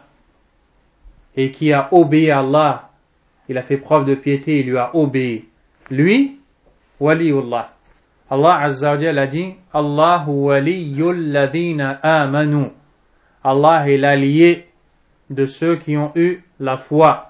et qui a obéi à Allah. Il a fait preuve de piété, il lui a obéi. Lui, waliullah. Allah Azza wa Jalla a dit Allahu waliyul ladhina amanu. Allah est l'allié de ceux qui ont eu la foi.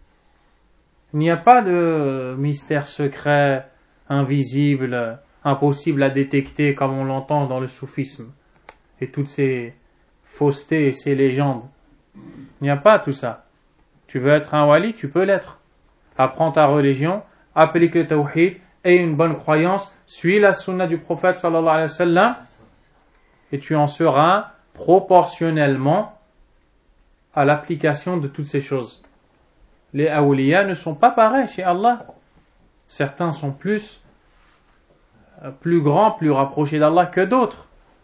Il n'y a pas de mystère secret, invisible, impossible à détecter comme on l'entend dans le soufisme et toutes ces faussetés et ces légendes. Il n'y a pas tout ça. Tu veux être un wali, tu peux l'être. Apprends ta religion, applique le tawhid, aie une bonne croyance, suis la sunna du prophète sallallahu alayhi wa sallam et tu en seras proportionnellement à l'application de toutes ces choses. Les awliya ne sont pas pareils chez Allah. Certains sont plus, plus grands, plus rapprochés d'Allah que d'autres.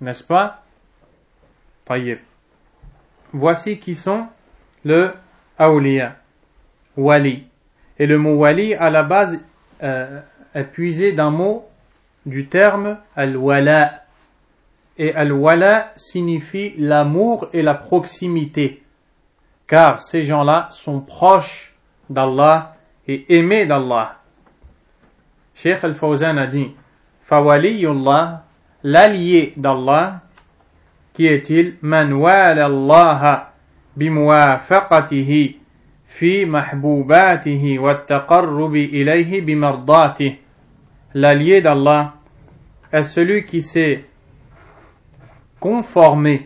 N'est-ce pas? Taïeb. Voici qui sont le awliya, wali. Et le mot wali, à la base, euh, est puisé d'un mot du terme al-wala. Et al-wala signifie l'amour et la proximité. Car ces gens-là sont proches d'Allah et aimés d'Allah. Cheikh Al-Fawzan a dit, Fawaliyullah, l'allié d'Allah, qui est-il? Man wala Allah bimuwafaqatihi fi mahbubatihi wa taqarrubi ilayhi bimardatihi. L'allié d'Allah est celui qui s'est conformé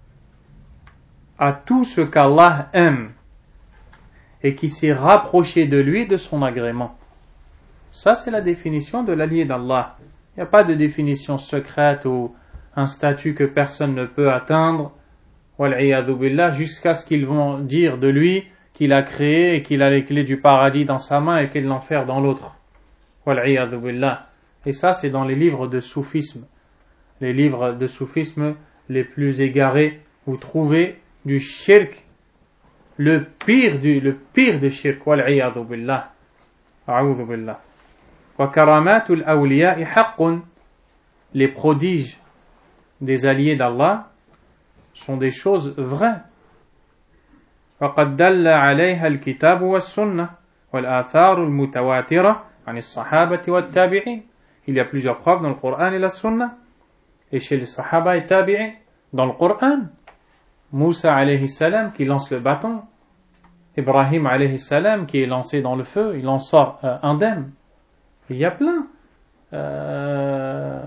à tout ce qu'Allah aime et qui s'est rapproché de lui de son agrément. Ça, c'est la définition de l'allié d'Allah. Il n'y a pas de définition secrète ou un statut que personne ne peut atteindre, wal'iyadhu billah, jusqu'à ce qu'ils vont dire de lui qu'il a créé et qu'il a les clés du paradis dans sa main et qu'il l'enfer dans l'autre. Wal'iyadhu billah. Et ça, c'est dans les livres de soufisme. Les livres de soufisme les plus égarés, vous trouvez du shirk, le pire du, le pire des shirk, wal'iyadhu billah. A'udhu billah. Wa karamatul awliya'i haqqun. Les prodiges des alliés d'Allah sont des choses vraies. وقد دل عليها الكتاب والسنة والآثار المتواترة عن الصحابة والتابعين. Il y a plusieurs preuves dans le Coran et la Sunna. Et chez les Sahaba et Tabi'in, dans le Coran, Moussa alayhi salam qui lance le bâton, Ibrahim alayhi salam qui est lancé dans le feu, il en sort euh, indemne. Il y a plein. Euh,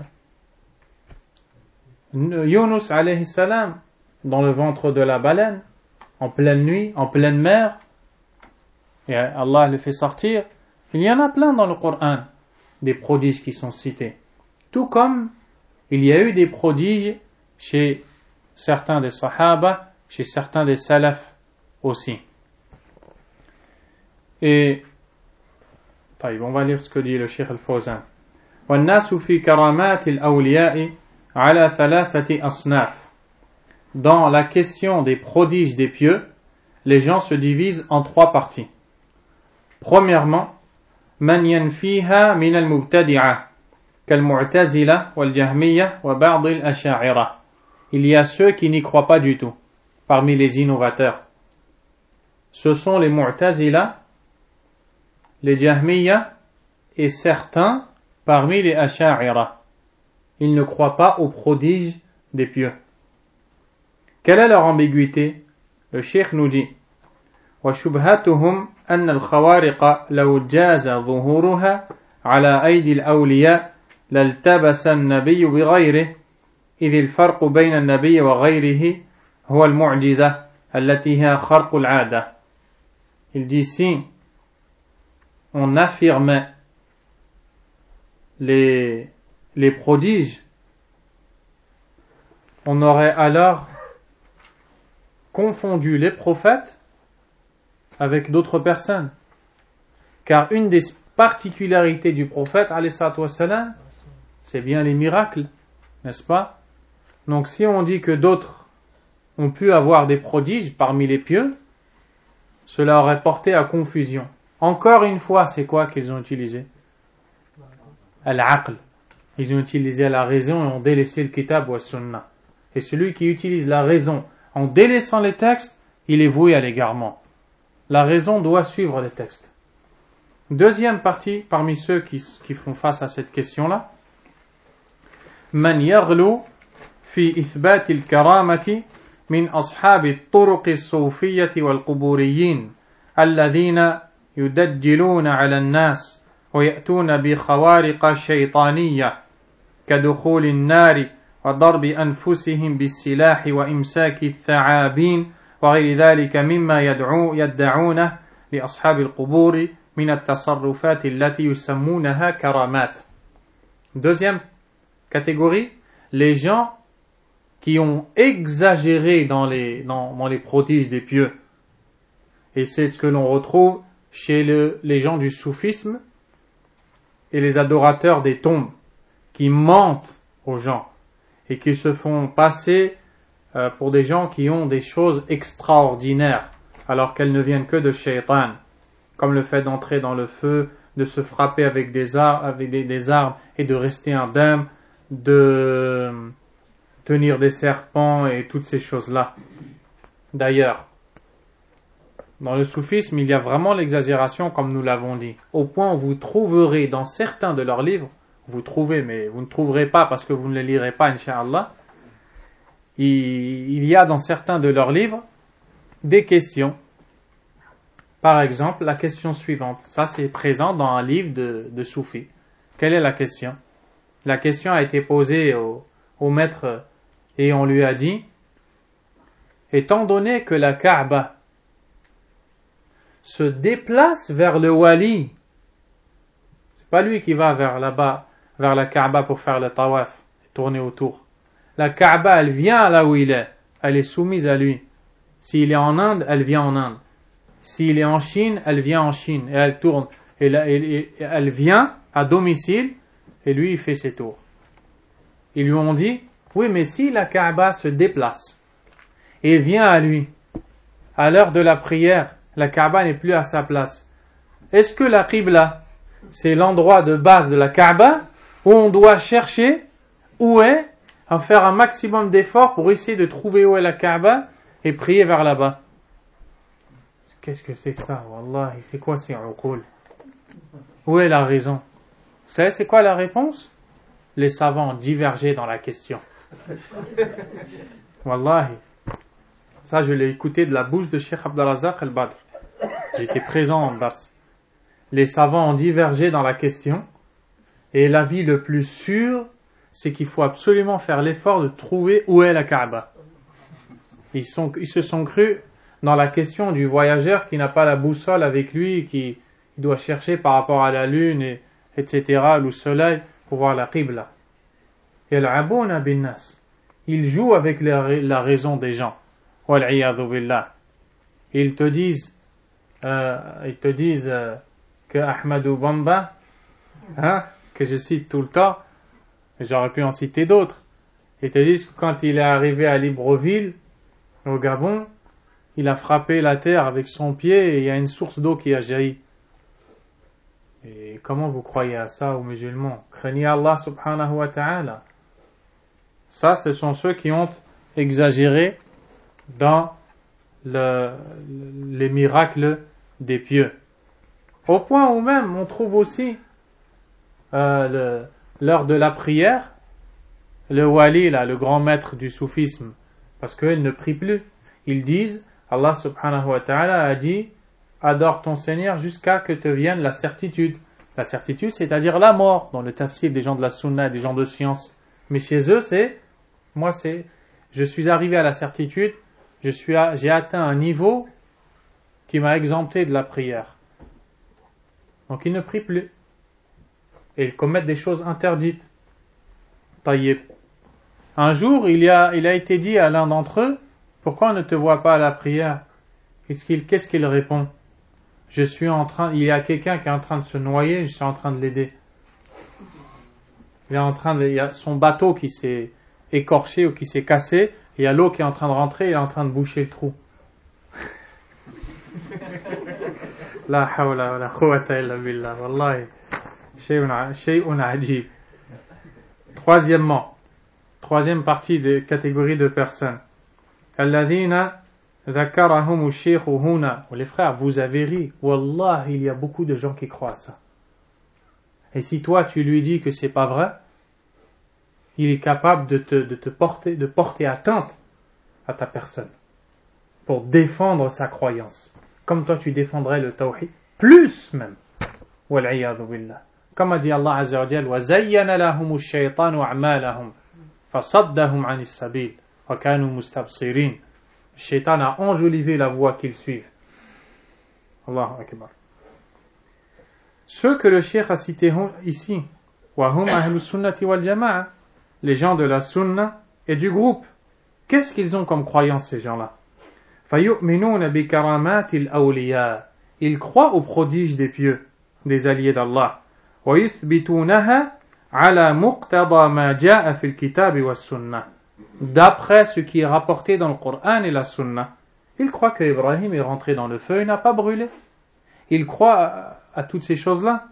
Yunus alayhi salam dans le ventre de la baleine, en pleine nuit, en pleine mer, et Allah le fait sortir. Il y en a plein dans le Coran, des prodiges qui sont cités. Tout comme il y a eu des prodiges chez certains des Sahaba, chez certains des Salaf aussi. Et on va lire ce que dit le Cheikh Al-Fawzan. وَالنَّاسُ فِي كَرَامَاتِ الْأَوْلِيَاءِ عَلَى ثَلَاثَةِ أَصْنَافٍ. Dans la question des prodiges des pieux, les gens se divisent en trois parties. Premièrement, مَنْ يَنْفِيهَا مِنَ الْمُبْتَدِعَةِ كَالْمُعْتَزِلَةِ وَالْجَهْمِيَّةِ وَبَعْضِ الْأَشَاعِرَةِ. Il y a ceux qui n'y croient pas du tout, parmi les innovateurs. Ce sont les Mu'tazila, les Jahmiya et certains parmi les Asha'ira. Ils ne croient pas aux prodiges des pieux. Quelle est leur ambiguïté? Le Cheikh nous dit وَشُبْهَتُهُمْ أَنَّ الْخَوَارِقَ لَوْ جَازَ ظُهُورُهَا عَلَى أَيْدِي الْأَوْلِيَاءِ لَالْتَبَسَ النَّبِيُّ بِغَيْرِهِ إِذِ الْفَرْقُ بَيْنَ النَّبِيِّ وَغَيْرِهِ هُوَ الْمُعْجِزَةُ الَّتِي هِيَ خَرْقُ الْعَادَةِ. Il dit si on affirmait les, les prodiges, on aurait alors confondu les prophètes avec d'autres personnes. Car une des particularités du prophète, alayhi salatu wassalam, c'est bien les miracles, n'est-ce pas? Donc si on dit que d'autres ont pu avoir des prodiges parmi les pieux, cela aurait porté à confusion. Encore une fois, c'est quoi qu'ils ont utilisé? Al-aql. Ils ont utilisé la raison et ont délaissé le kitab wa sunnah. Et celui qui utilise la raison en délaissant les textes, il est voué à l'égarement. La raison doit suivre les textes. Deuxième partie, parmi ceux qui, qui font face à cette question-là, Man yaghlu fi ithbat al-karamati min ashab al-turuq al-sufiyyah wal-quburiyyin alladhina يدجلون على الناس ويأتون بخوارق شيطانية كدخول النار وضرب أنفسهم بالسلاح وإمساك الثعابين وغير ذلك مما يدعو يدعونه لأصحاب القبور من التصرفات التي يسمونها كرامات. Deuxième catégorie, les gens qui ont exagéré dans les, dans, dans les prodiges des pieux. Et c'est ce que l'on retrouve chez le, les gens du soufisme et les adorateurs des tombes qui mentent aux gens et qui se font passer euh, pour des gens qui ont des choses extraordinaires, alors qu'elles ne viennent que de shaitan, comme le fait d'entrer dans le feu, de se frapper avec des, ar- avec des, des armes et de rester indemne, de tenir des serpents et toutes ces choses-là. D'ailleurs, dans le soufisme, il y a vraiment l'exagération, comme nous l'avons dit, au point où vous trouverez dans certains de leurs livres, vous trouvez, mais vous ne trouverez pas parce que vous ne les lirez pas, incha'Allah, il, il y a dans certains de leurs livres des questions. Par exemple, la question suivante, ça c'est présent dans un livre de, de soufis. Quelle est la question? La question a été posée au, au maître et on lui a dit, étant donné que la Kaaba se déplace vers le wali, c'est pas lui qui va vers là-bas, vers la Kaaba pour faire le tawaf, tourner autour. La Kaaba, elle vient là où il est, elle est soumise à lui. S'il est en Inde, elle vient en Inde. S'il est en Chine, elle vient en Chine et elle tourne. Et elle, elle, elle vient à domicile et lui il fait ses tours. Ils lui ont dit, oui, mais si la Kaaba se déplace et vient à lui, à l'heure de la prière, la Kaaba n'est plus à sa place. Est-ce que la Qibla, c'est l'endroit de base de la Kaaba où on doit chercher où est, à faire un maximum d'efforts pour essayer de trouver où est la Kaaba et prier vers là-bas? Qu'est-ce que c'est que ça? Wallahi, c'est quoi ces uqul? Où est la raison? Vous savez c'est quoi la réponse? Les savants ont divergé dans la question. Wallahi. Ça, je l'ai écouté de la bouche de Cheikh Abdelrazak al-Badr. J'étais présent en Dars. Les savants ont divergé dans la question. Et l'avis le plus sûr, c'est qu'il faut absolument faire l'effort de trouver où est la Kaaba. Ils, sont, ils se sont crus dans la question du voyageur qui n'a pas la boussole avec lui, qui doit chercher par rapport à la lune, et, etc., le soleil, pour voir la Qibla. Yal'abouna bin nas. Ils jouent avec la, la raison des gens. Wal'iyadhu billah. Ils te disent, euh, ils te disent euh, que Ahmadou Bamba, hein, que je cite tout le temps, j'aurais pu en citer d'autres. Ils te disent que quand il est arrivé à Libreville, au Gabon, il a frappé la terre avec son pied et il y a une source d'eau qui a jailli. Et comment vous croyez à ça aux musulmans? Craignez Allah subhanahu wa ta'ala. Ça, ce sont ceux qui ont exagéré dans le, les miracles des pieux. Au point où même on trouve aussi euh, le, l'heure de la prière, le wali, là, le grand maître du soufisme, parce qu'ils ne prient plus. Ils disent, Allah subhanahu wa ta'ala a dit, adore ton Seigneur jusqu'à que te vienne la certitude. La certitude, c'est-à-dire la mort, dans le tafsir des gens de la sunna, des gens de science. Mais chez eux, c'est, moi c'est, je suis arrivé à la certitude, je suis à, j'ai atteint un niveau qui m'a exempté de la prière. Donc ils ne prient plus. Et ils commettent des choses interdites. Taïeb. Un jour, il, y a, il a été dit à l'un d'entre eux, pourquoi on ne te voit pas à la prière? Qu'est-ce qu'il, qu'est-ce qu'il répond? Je suis en train, il y a quelqu'un qui est en train de se noyer, je suis en train de l'aider. Il est en train de, il y a son bateau qui s'est écorché ou qui s'est cassé, et il y a l'eau qui est en train de rentrer, il est en train de boucher le trou. La hawla wa la quwwata illa billah, wallahi. Shay'un ajib. Troisièmement, troisième partie des catégories de personnes. Alladhina dhakarahum ash-shaykh huna. Les frères, vous avez ri. Wallah, il y a beaucoup de gens qui croient à ça. Et si toi tu lui dis que c'est pas vrai, il est capable de te, de te porter, de porter atteinte à ta personne pour défendre sa croyance. Comme toi tu défendrais le tawhid, plus même. Wal'iyadhu billah. Comme a dit Allah Azza wa Jalla, وَزَيَّنَ لَهُمُ الشَّيْطَانُ أَعْمَالَهُمْ فَصَدَّهُمْ عَنِ السَّبِيلِ وَكَانُوا مُسْتَبْصِرِينَ. Le shaitan a enjolivé la voie qu'ils suivent. Allahu Akbar. Ceux que le cheikh a cités ici, وَهُمْ أَهْلُ السُّنَّةِ وَالْجَمَاعَةِ, les gens de la sunna et du groupe, qu'est-ce qu'ils ont comme croyance ces gens-là? فَيُؤْمِنُونَ بِكَرَامَاتِ الْأَوْلِيَاءِ, ils croient aux prodiges des pieux, des alliés d'Allah. وَيُثْبِتُونَهَا على مقتضى ما جاء في الكتاب والسنة, d'après ce qui est rapporté dans le Coran et la Sunna. Il croit que Ibrahim est rentré dans le feu et n'a pas brûlé. Il croit à, à toutes ces choses-là.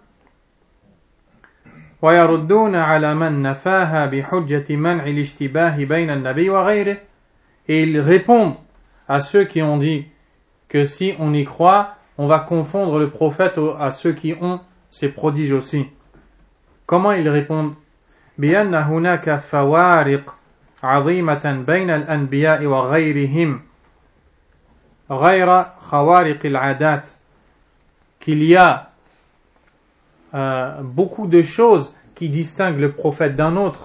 ويردون على من نفاها بحجة منع الاشتباه بين النبي وغيره. Et ils répondent à ceux qui ont dit que si on y croit, on va confondre le prophète à ceux qui ont ces prodiges aussi. Comment ils répondent? بأن هناك فوارق عظيمة بين الأنبياء وغيرهم غير خوارق العادات, qu'il y a euh, beaucoup de choses qui distinguent le prophète d'un autre,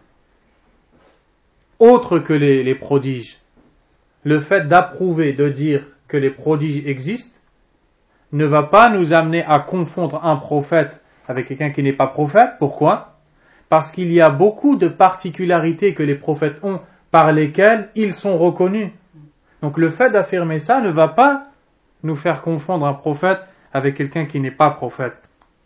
autre que les, les prodiges. Le fait d'approuver, de dire que les prodiges existent, ne va pas nous amener à confondre un prophète avec quelqu'un qui n'est pas prophète. Pourquoi? Parce qu'il y a beaucoup de particularités que les prophètes ont par lesquelles ils sont reconnus. Donc le fait d'affirmer ça ne va pas nous faire confondre un prophète avec quelqu'un qui n'est pas prophète.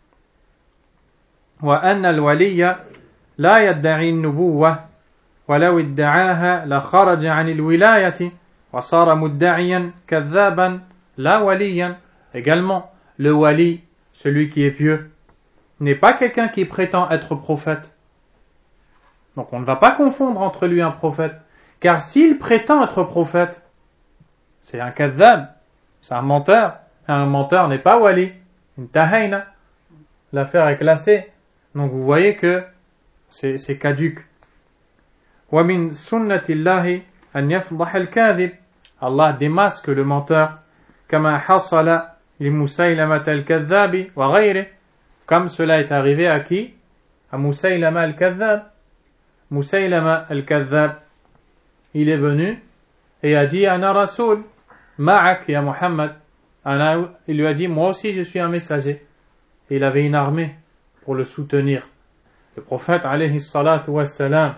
وأن الولي لا يدعي النبوة ولو ادعاها لخرج عن الولاية وصار مدعيا كذابا لا وليا. Également, le wali, celui qui est pieux, n'est pas quelqu'un qui prétend être prophète. Donc on ne va pas confondre entre lui et un prophète. Car s'il prétend être prophète, c'est un kadhab, c'est un menteur. Un menteur n'est pas wali, une tahayna. L'affaire est classée. Donc vous voyez que c'est, c'est caduc. وَمِن سُنَّةِ اللَّهِ أَنْ يَفْضَحَ الْكَاذِبِ. Allah démasque le menteur. كَمَا حَصَلَ لِمُسَيْلَمَةَ الْكَذَّابِ وَغَيْرِهِ. Comme cela est arrivé à qui? À Musaylama al-Kadhab. Musaylama al-Kadhab, il est venu et a dit Ana Rasoul, Ma'ak ya Muhammad. Ana, il lui a dit moi aussi je suis un messager. Et il avait une armée pour le soutenir. Le prophète alayhi salatu wassalam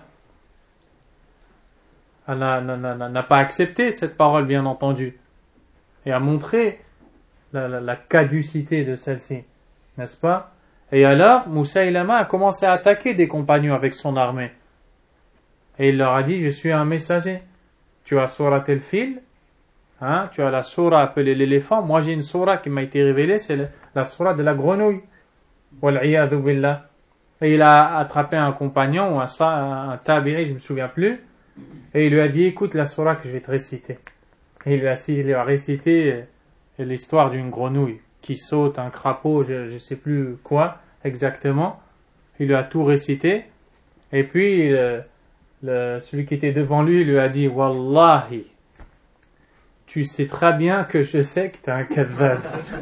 n'a, n'a, n'a, n'a pas accepté cette parole, bien entendu, et a montré la, la, la caducité de celle-ci, n'est-ce pas? Et alors Musaylama a commencé à attaquer des compagnons avec son armée. Et il leur a dit, je suis un messager. Tu as surat al-fil, hein, tu as la surah appelée l'éléphant. Moi j'ai une surah qui m'a été révélée, c'est la, la surah de la grenouille. Wal'iyadhu billah. Et il a attrapé un compagnon ou un, un, un tabi'i, je ne me souviens plus. Et il lui a dit, écoute la surah que je vais te réciter. Et il lui a, il lui a récité l'histoire d'une grenouille qui saute, un crapaud, je ne sais plus quoi exactement. Il lui a tout récité. Et puis... Euh, Le, celui qui était devant lui lui a dit Wallahi, tu sais très bien que je sais que tu es un kadhab.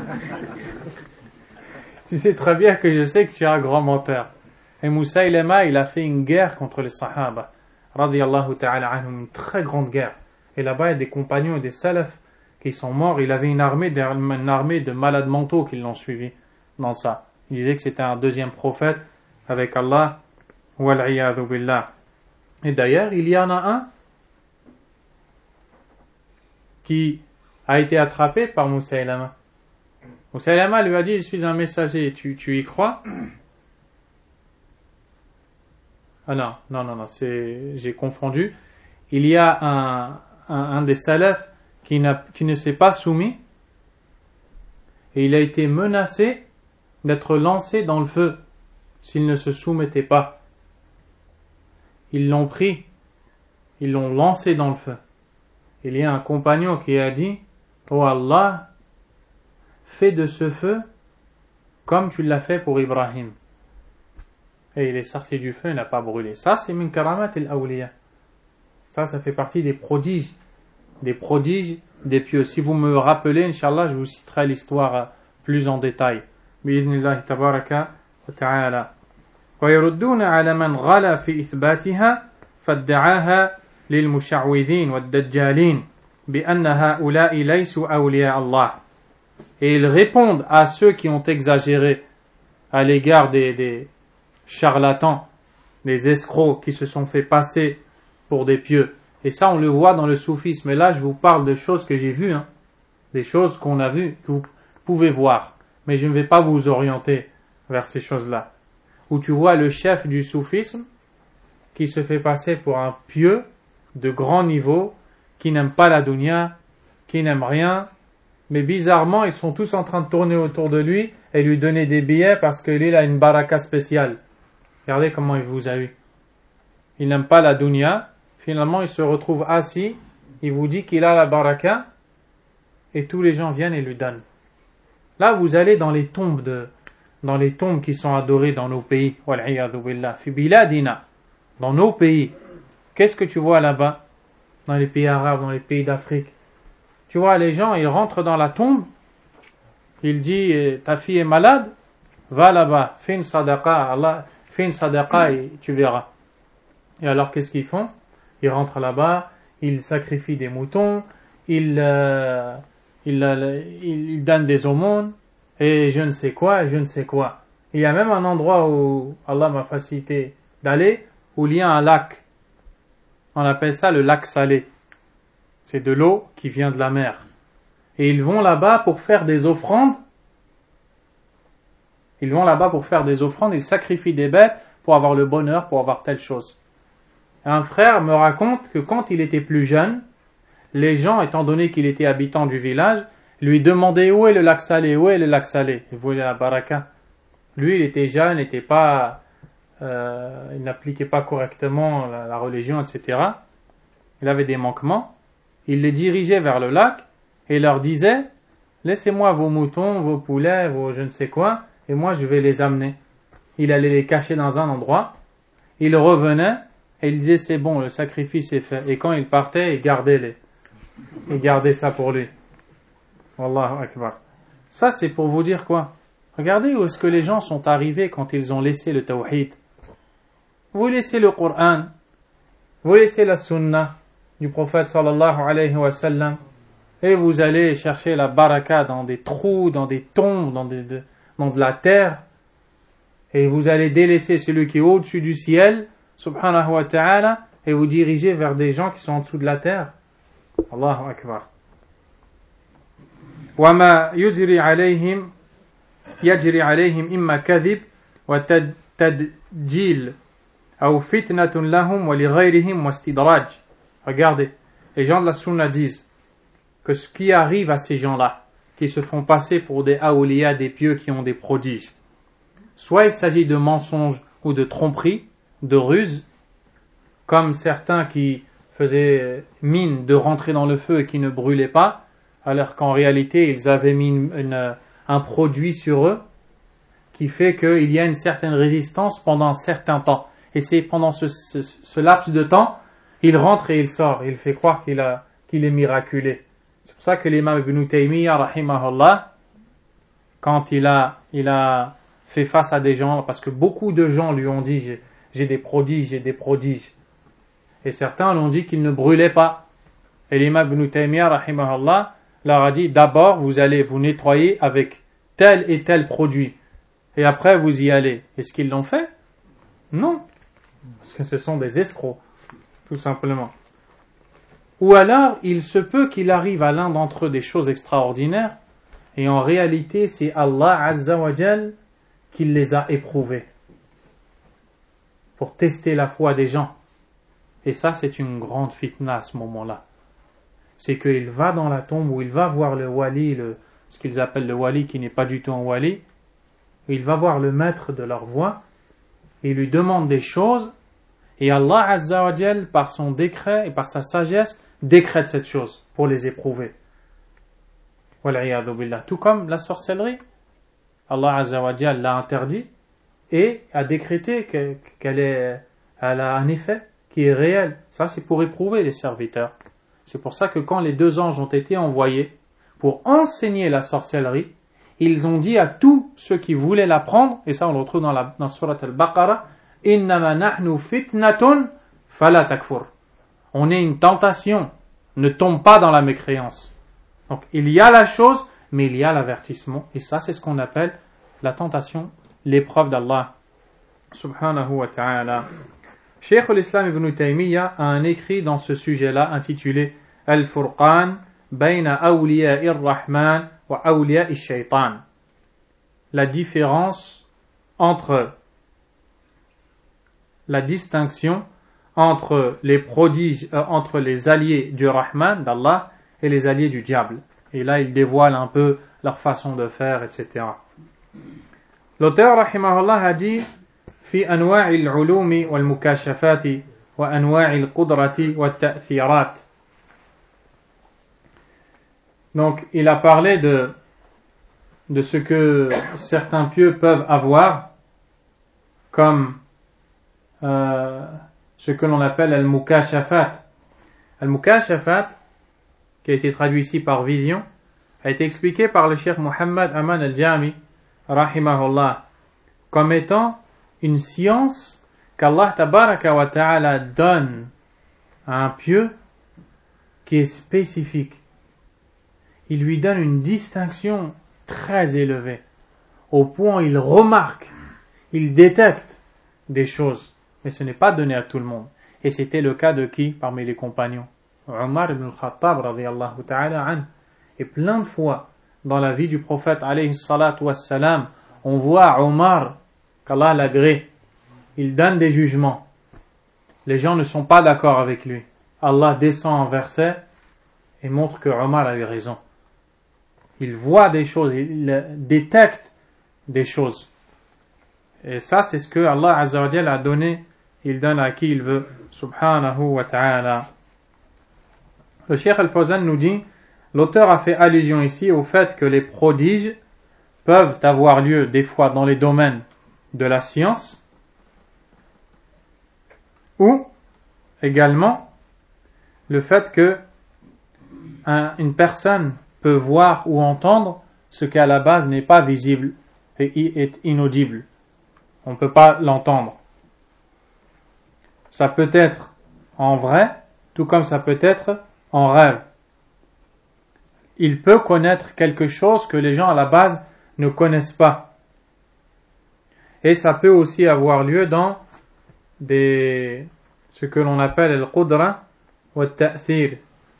Tu sais très bien que je sais que tu es un grand menteur. Et Musaylama, il a fait une guerre contre les Sahaba, radiyallahu ta'ala anhum, une très grande guerre. Et là-bas, il y a des compagnons et des salafs qui sont morts. Il avait une armée de, une armée de malades mentaux qui l'ont suivi dans ça. Il disait que c'était un deuxième prophète avec Allah. Wal'iyadhu billah. Et d'ailleurs, il y en a un qui a été attrapé par Musaylama. Musaylama lui a dit, je suis un messager, tu, tu y crois? Ah non, non, non, non, c'est, j'ai confondu. Il y a un, un, un des salafs qui, n'a, qui ne s'est pas soumis et il a été menacé d'être lancé dans le feu s'il ne se soumettait pas. Ils l'ont pris, ils l'ont lancé dans le feu. Il y a un compagnon qui a dit, oh Allah, fais de ce feu comme tu l'as fait pour Ibrahim. Et il est sorti du feu, il n'a pas brûlé. Ça, c'est min karamat al-awliya. Ça, ça fait partie des prodiges, des prodiges des pieux. Si vous me rappelez, Inch'Allah, je vous citerai l'histoire plus en détail. Bi'idhnillahi tabaraka wa ta'ala. ويردون على من غلا في إثباتها فادعاها للمشعوذين والدجالين بأن هؤلاء ليسوا أولياء الله. Et ils répondent à ceux qui ont exagéré à l'égard des, des charlatans, des escrocs qui se sont fait passer pour des pieux. Et ça, on le voit dans le soufisme. Et là, je vous parle de choses que j'ai vues, hein, des choses qu'on a vues, que vous pouvez voir. Mais je ne vais pas vous orienter vers ces choses-là. où tu vois le chef du soufisme qui se fait passer pour un pieux de grand niveau, qui n'aime pas la dunya, qui n'aime rien, mais bizarrement ils sont tous en train de tourner autour de lui et lui donner des billets parce que lui il a une baraka spéciale. Regardez comment il vous a eu. Il n'aime pas la dunya, finalement il se retrouve assis, il vous dit qu'il a la baraka et tous les gens viennent et lui donnent. Là vous allez dans les tombes de, dans les tombes qui sont adorées dans nos pays, wal'iyadu billah, fi biladina, dans nos pays. Qu'est-ce que tu vois là-bas? Dans les pays arabes, dans les pays d'Afrique. Tu vois les gens, ils rentrent dans la tombe, il dit ta fille est malade, va là-bas, fais une sadaqa, Allah, fais une sadaqa et tu verras. Et alors qu'est-ce qu'ils font? Ils rentrent là-bas, ils sacrifient des moutons, ils, euh, ils, euh, ils donnent des aumônes, et je ne sais quoi, et je ne sais quoi. Il y a même un endroit où Allah m'a facilité d'aller, où il y a un lac. On appelle ça le lac salé. C'est de l'eau qui vient de la mer. Et ils vont là-bas pour faire des offrandes. Ils vont là-bas pour faire des offrandes, ils sacrifient des bêtes pour avoir le bonheur, pour avoir telle chose. Un frère me raconte que quand il était plus jeune, les gens, étant donné qu'il était habitant du village, lui demandaient où est le lac salé, où est le lac salé. Il voulait la baraka. Lui, il était jeune, n'était pas, euh, il n'appliquait pas correctement la, la religion, et cetera. Il avait des manquements. Il les dirigeait vers le lac et leur disait « Laissez-moi vos moutons, vos poulets, vos je ne sais quoi, et moi je vais les amener. » Il allait les cacher dans un endroit. Il revenait et il disait « C'est bon, le sacrifice est fait. » Et quand il partait, il gardait les. Il gardait ça pour lui. Wallahu akbar. Ça c'est pour vous dire quoi? Regardez où est-ce que les gens sont arrivés quand ils ont laissé le tawhid. Vous laissez le Coran, vous laissez la sunna du prophète sallallahu alayhi wa sallam, et vous allez chercher la baraka dans des trous, dans des tombes, dans, des, de, dans de la terre, et vous allez délaisser celui qui est au-dessus du ciel, subhanahu wa ta'ala, et vous diriger vers des gens qui sont en dessous de la terre. Allahu akbar. وَمَا يُجْرِي عَلَيْهِمْ يَجْرِي عَلَيْهِمْ إِمَّا كَذِبْ وَتَدْجِيلٌ أَوْ فِتْنَةٌ لَهُمْ وَلِغَيْرِهِمْ وَاسْتِدْرَاجٌ. Regardez, les gens de la sunna disent que ce qui arrive à ces gens-là, qui se font passer pour des awliya, des pieux qui ont des prodiges, soit il s'agit de mensonges ou de tromperies, de ruses, comme certains qui faisaient mine de rentrer dans le feu et qui ne brûlaient pas, alors qu'en réalité ils avaient mis une, une, un produit sur eux qui fait qu'il y a une certaine résistance pendant un certain temps. Et c'est pendant ce, ce, ce laps de temps, il rentre et il sort, il fait croire qu'il, a, qu'il est miraculé. C'est pour ça que l'imam Ibn Taymiyyah, rahimahullah, quand il a, il a fait face à des gens, parce que beaucoup de gens lui ont dit j'ai, j'ai des prodiges, j'ai des prodiges. Et certains lui ont dit qu'il ne brûlait pas. Et l'imam Ibn Taymiyyah, rahimahullah, leur a dit d'abord vous allez vous nettoyer avec tel et tel produit. Et après vous y allez. Est-ce qu'ils l'ont fait? Non. Parce que ce sont des escrocs, tout simplement. Ou alors, il se peut qu'il arrive à l'un d'entre eux des choses extraordinaires, et en réalité, c'est Allah Azza wa Jal qui les a éprouvés, pour tester la foi des gens. Et ça, c'est une grande fitna à ce moment-là. C'est qu'il va dans la tombe, où il va voir le wali, le, ce qu'ils appellent le wali, qui n'est pas du tout un wali, il va voir le maître de leur voie, il lui demande des choses, et Allah Azza wa Jal, par son décret et par sa sagesse, décrète cette chose pour les éprouver. Wal'iyadu billah. Tout comme la sorcellerie. Allah Azza wa Jal l'a interdit et a décrété que, qu'elle est, elle a un effet qui est réel. Ça, c'est pour éprouver les serviteurs. C'est pour ça que quand les deux anges ont été envoyés pour enseigner la sorcellerie, ils ont dit à tous ceux qui voulaient l'apprendre, et ça on le retrouve dans la dans Surat al-Baqarah, Innama nahnu fitnatun fala takfur. On est une tentation, ne tombe pas dans la mécréance. Donc il y a la chose, mais il y a l'avertissement, et ça c'est ce qu'on appelle la tentation, l'épreuve d'Allah subhanahu wa ta'ala. Cheikh al-Islam ibn Taymiyyah a un écrit dans ce sujet-là intitulé Al-Furqan bayna awliya'i ar-Rahman wa awliya'i ash-Shaytan. La différence entre la distinction entre les prodiges, euh, entre les alliés du Rahman, d'Allah, et les alliés du diable. Et là, il dévoile un peu leur façon de faire, et cetera. L'auteur, rahimahullah, a dit في أنواع العلوم والمكاشفات وأنواع القدرة والتأثيرات. Donc, il a parlé de, de ce que certains pieux peuvent avoir comme euh, ce que l'on appelle al-mukashafat. Al-mukashafat, qui a été traduit ici par vision, a été expliqué par le cheikh Muhammad Aman al-Jami, rahimahullah, comme étant une science qu'Allah tabaraka wa ta'ala donne à un pieux qui est spécifique. Il lui donne une distinction très élevée, au point où il remarque, il détecte des choses, mais ce n'est pas donné à tout le monde. Et c'était le cas de qui parmi les compagnons? Omar ibn al-Khattab radiyallahu ta'ala an. Et plein de fois dans la vie du prophète alayhi salatu wassalam, on voit Omar, qu'Allah l'agrée, il donne des jugements. Les gens ne sont pas d'accord avec lui. Allah descend en verset et montre que Omar a eu raison. Il voit des choses, il détecte des choses. Et ça, c'est ce que Allah Azza wa Jalla a donné. Il donne à qui il veut. Subhanahu wa ta'ala. Le Cheikh Al-Fawzan nous dit, l'auteur a fait allusion ici au fait que les prodiges peuvent avoir lieu des fois dans les domaines de la science, ou également le fait que un, une personne peut voir ou entendre ce qui à la base n'est pas visible et est inaudible. On ne peut pas l'entendre. Ça peut être en vrai, tout comme ça peut être en rêve. Il peut connaître quelque chose que les gens à la base ne connaissent pas. Et ça peut aussi avoir lieu dans des, ce que l'on appelle le qudra ou le ta'thir.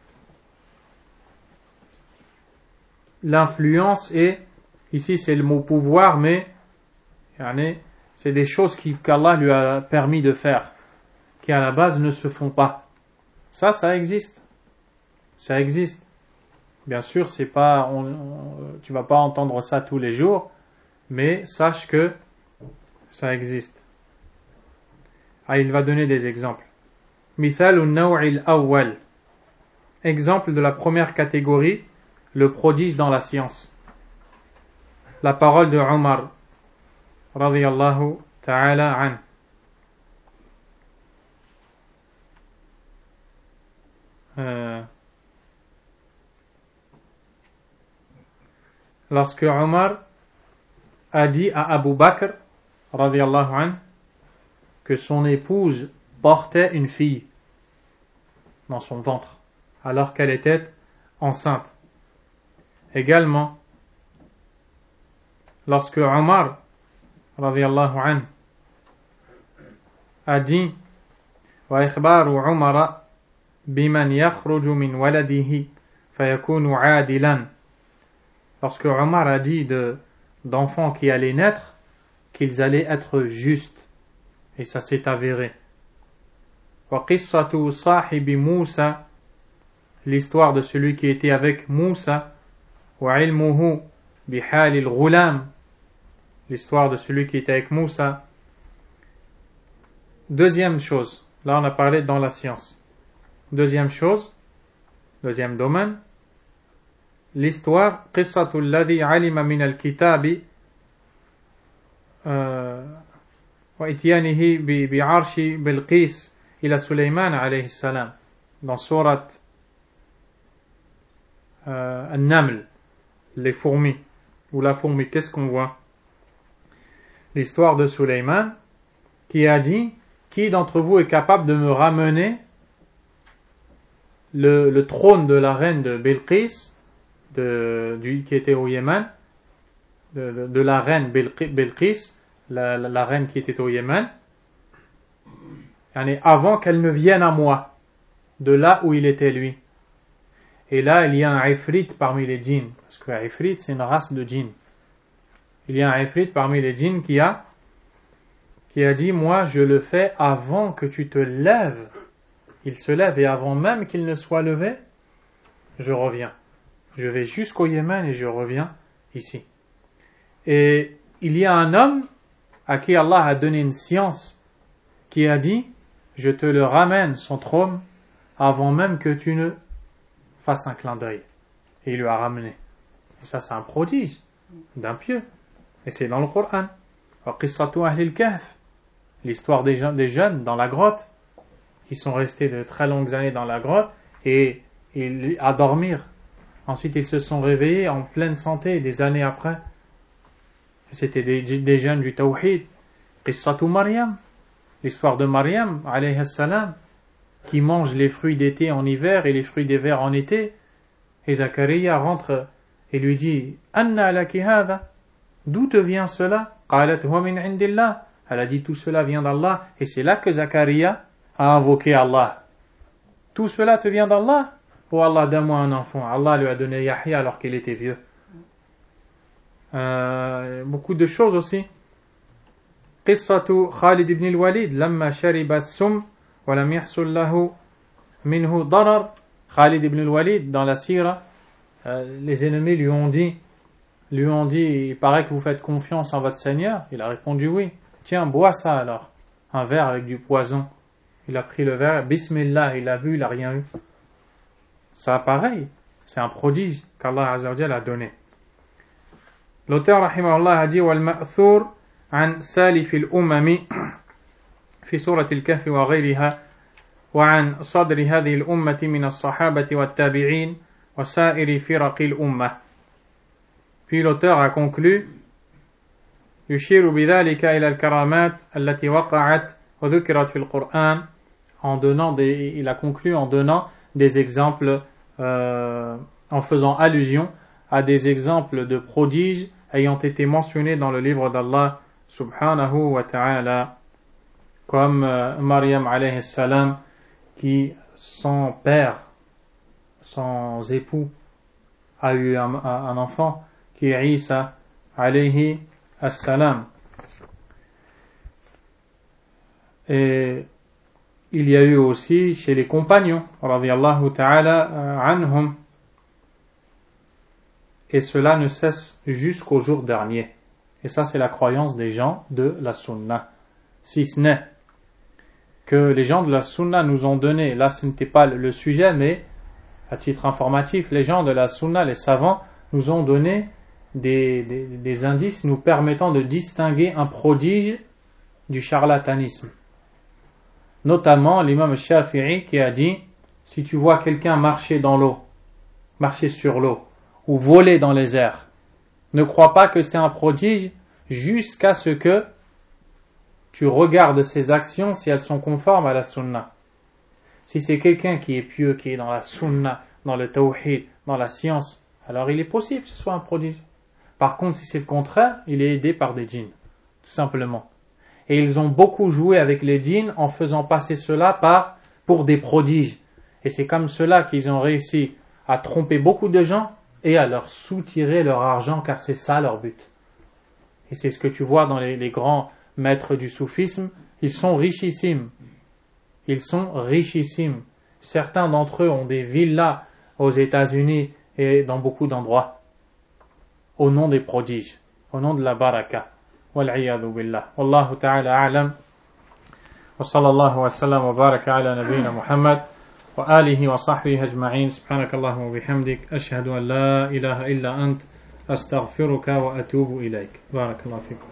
L'influence est, ici c'est le mot pouvoir, mais c'est des choses qui, qu'Allah lui a permis de faire, qui à la base ne se font pas. Ça, ça existe. Ça existe. Bien sûr, c'est pas, on, on, tu vas pas entendre ça tous les jours, mais sache que ça existe. Ah, il va donner des exemples. Mithal al-naw'il awwal. Exemple de la première catégorie, le prodige dans la science. La parole de Omar, radiyallahu ta'ala an. Euh, lorsque Omar a dit à Abu Bakr, radiyallahu an, que son épouse portait une fille dans son ventre, alors qu'elle était enceinte. Également, lorsque Omar, radiyallahu an, a dit wa ikhbaru Omar biman yakhruju min waladihi fayakunu adilan, lorsque Omar a dit de, d'enfants qui allaient naître qu'ils allaient être justes, et ça s'est avéré. Wa qissatu sahibi Moussa, l'histoire de celui qui était avec Moussa, wa ilmuhu bihal al-ghulam, l'histoire de celui qui était avec Moussa. Deuxième chose, là on a parlé dans la science. Deuxième chose, deuxième domaine, l'histoire qissatu alladhi alima min al-kitabi wa ityanihi bi arshi Bilqis ila Sulaiman alayhi salam, dans surat euh, An-Naml, les fourmis, ou la fourmi. Qu'est-ce qu'on voit? L'histoire de Sulaiman qui a dit, qui d'entre vous est capable de me ramener le, le trône de la reine de Bilqis, de, du, qui était au Yémen, de, de, de la reine Bilqis, la, la, la reine qui était au Yémen, avant qu'elle ne vienne à moi, de là où il était lui. Et là, il y a un ifrit parmi les djinns, parce que ifrit c'est une race de djinns. Il y a un ifrit parmi les djinns qui a qui a dit, moi je le fais avant que tu te lèves. Il se lève et avant même qu'il ne soit levé, je reviens. Je vais jusqu'au Yémen et je reviens ici. Et il y a un homme à qui Allah a donné une science qui a dit, je te le ramène son trône avant même que tu ne fasses un clin d'œil. Et il lui a ramené. Et ça c'est un prodige d'un pieux. Et c'est dans le Coran. L'histoire des jeunes, des jeunes dans la grotte, qui sont restés de très longues années dans la grotte et, et à dormir. Ensuite ils se sont réveillés en pleine santé des années après. C'était des, des jeunes du Tawhid. Qissatu Maryam, l'histoire de Maryam alayhi salam, qui mange les fruits d'été en hiver et les fruits d'hiver en été. Et Zachariah rentre et lui dit, Anna laki hadha, d'où te vient cela? Qalat huwa min indillah. Elle a dit, tout cela vient d'Allah. Et c'est là que Zachariah a invoqué Allah. Tout cela te vient d'Allah? Oh Allah, donne-moi un enfant. Allah lui a donné Yahya alors qu'il était vieux. Euh, beaucoup de choses aussi. Qissatu Khalid ibn al-Walid lamma shariba as-sum wa lam yahsul lahu minhu darar. Khalid ibn al-Walid dans la sira, euh, les ennemis lui ont dit lui ont dit, il paraît que vous faites confiance en votre Seigneur. Il a répondu oui. Tiens, bois ça alors. Un verre avec du poison. Il a pris le verre, Bismillah, il a vu, il n'a rien eu. Ça pareil, c'est un prodige qu'Allah Azza wa Jalla a donné. L'auteur rahimahullah a dit والمأثور عن سالف الأمم في سورة الكهف وغيرها وعن صدر هذه الأمة من الصحابة والتابعين وسائر فرق الأمة. Puis l'auteur a conclu يشير بذلك إلى الكرامات التي وقعت وذكرت في القرآن, en donnant des, il a conclu en donnant des exemples, euh, en faisant allusion à des exemples de prodiges ayant été mentionnés dans le livre d'Allah subhanahu wa ta'ala, comme euh, Maryam alayhi salam, qui sans père, sans époux, a eu un, un enfant, qui est Isa alayhi salam. Et il y a eu aussi chez les compagnons, radiyallahu ta'ala anhum, et cela ne cesse jusqu'au jour dernier. Et ça, c'est la croyance des gens de la Sunna. Si ce n'est que les gens de la Sunna nous ont donné, là ce n'était pas le sujet, mais à titre informatif, les gens de la Sunna, les savants, nous ont donné des, des, des indices nous permettant de distinguer un prodige du charlatanisme. Notamment l'imam Shafi'i qui a dit, si tu vois quelqu'un marcher dans l'eau, marcher sur l'eau, ou voler dans les airs, ne crois pas que c'est un prodige jusqu'à ce que tu regardes ses actions si elles sont conformes à la sunna. Si c'est quelqu'un qui est pieux, qui est dans la sunna, dans le tawhid, dans la science, alors il est possible que ce soit un prodige. Par contre, si c'est le contraire, il est aidé par des djinns, tout simplement. Et ils ont beaucoup joué avec les djinns en faisant passer cela par, pour des prodiges. Et c'est comme cela qu'ils ont réussi à tromper beaucoup de gens et à leur soutirer leur argent, car c'est ça leur but. Et c'est ce que tu vois dans les, les grands maîtres du soufisme, ils sont richissimes. Ils sont richissimes. Certains d'entre eux ont des villas aux États-Unis et dans beaucoup d'endroits, au nom des prodiges, au nom de la baraka. Wal'iyadu billah. Wallahu ta'ala a'lam. Wa sallallahu wa sallam wa baraka ala nabiyyina Muhammad wa alihi wa sahbihi ajma'in. Subhanakallahumma wa bihamdik. Ashhadu an la ilaha illa ant. Astaghfiruka wa atubu ilayk. Barakallahu fikum.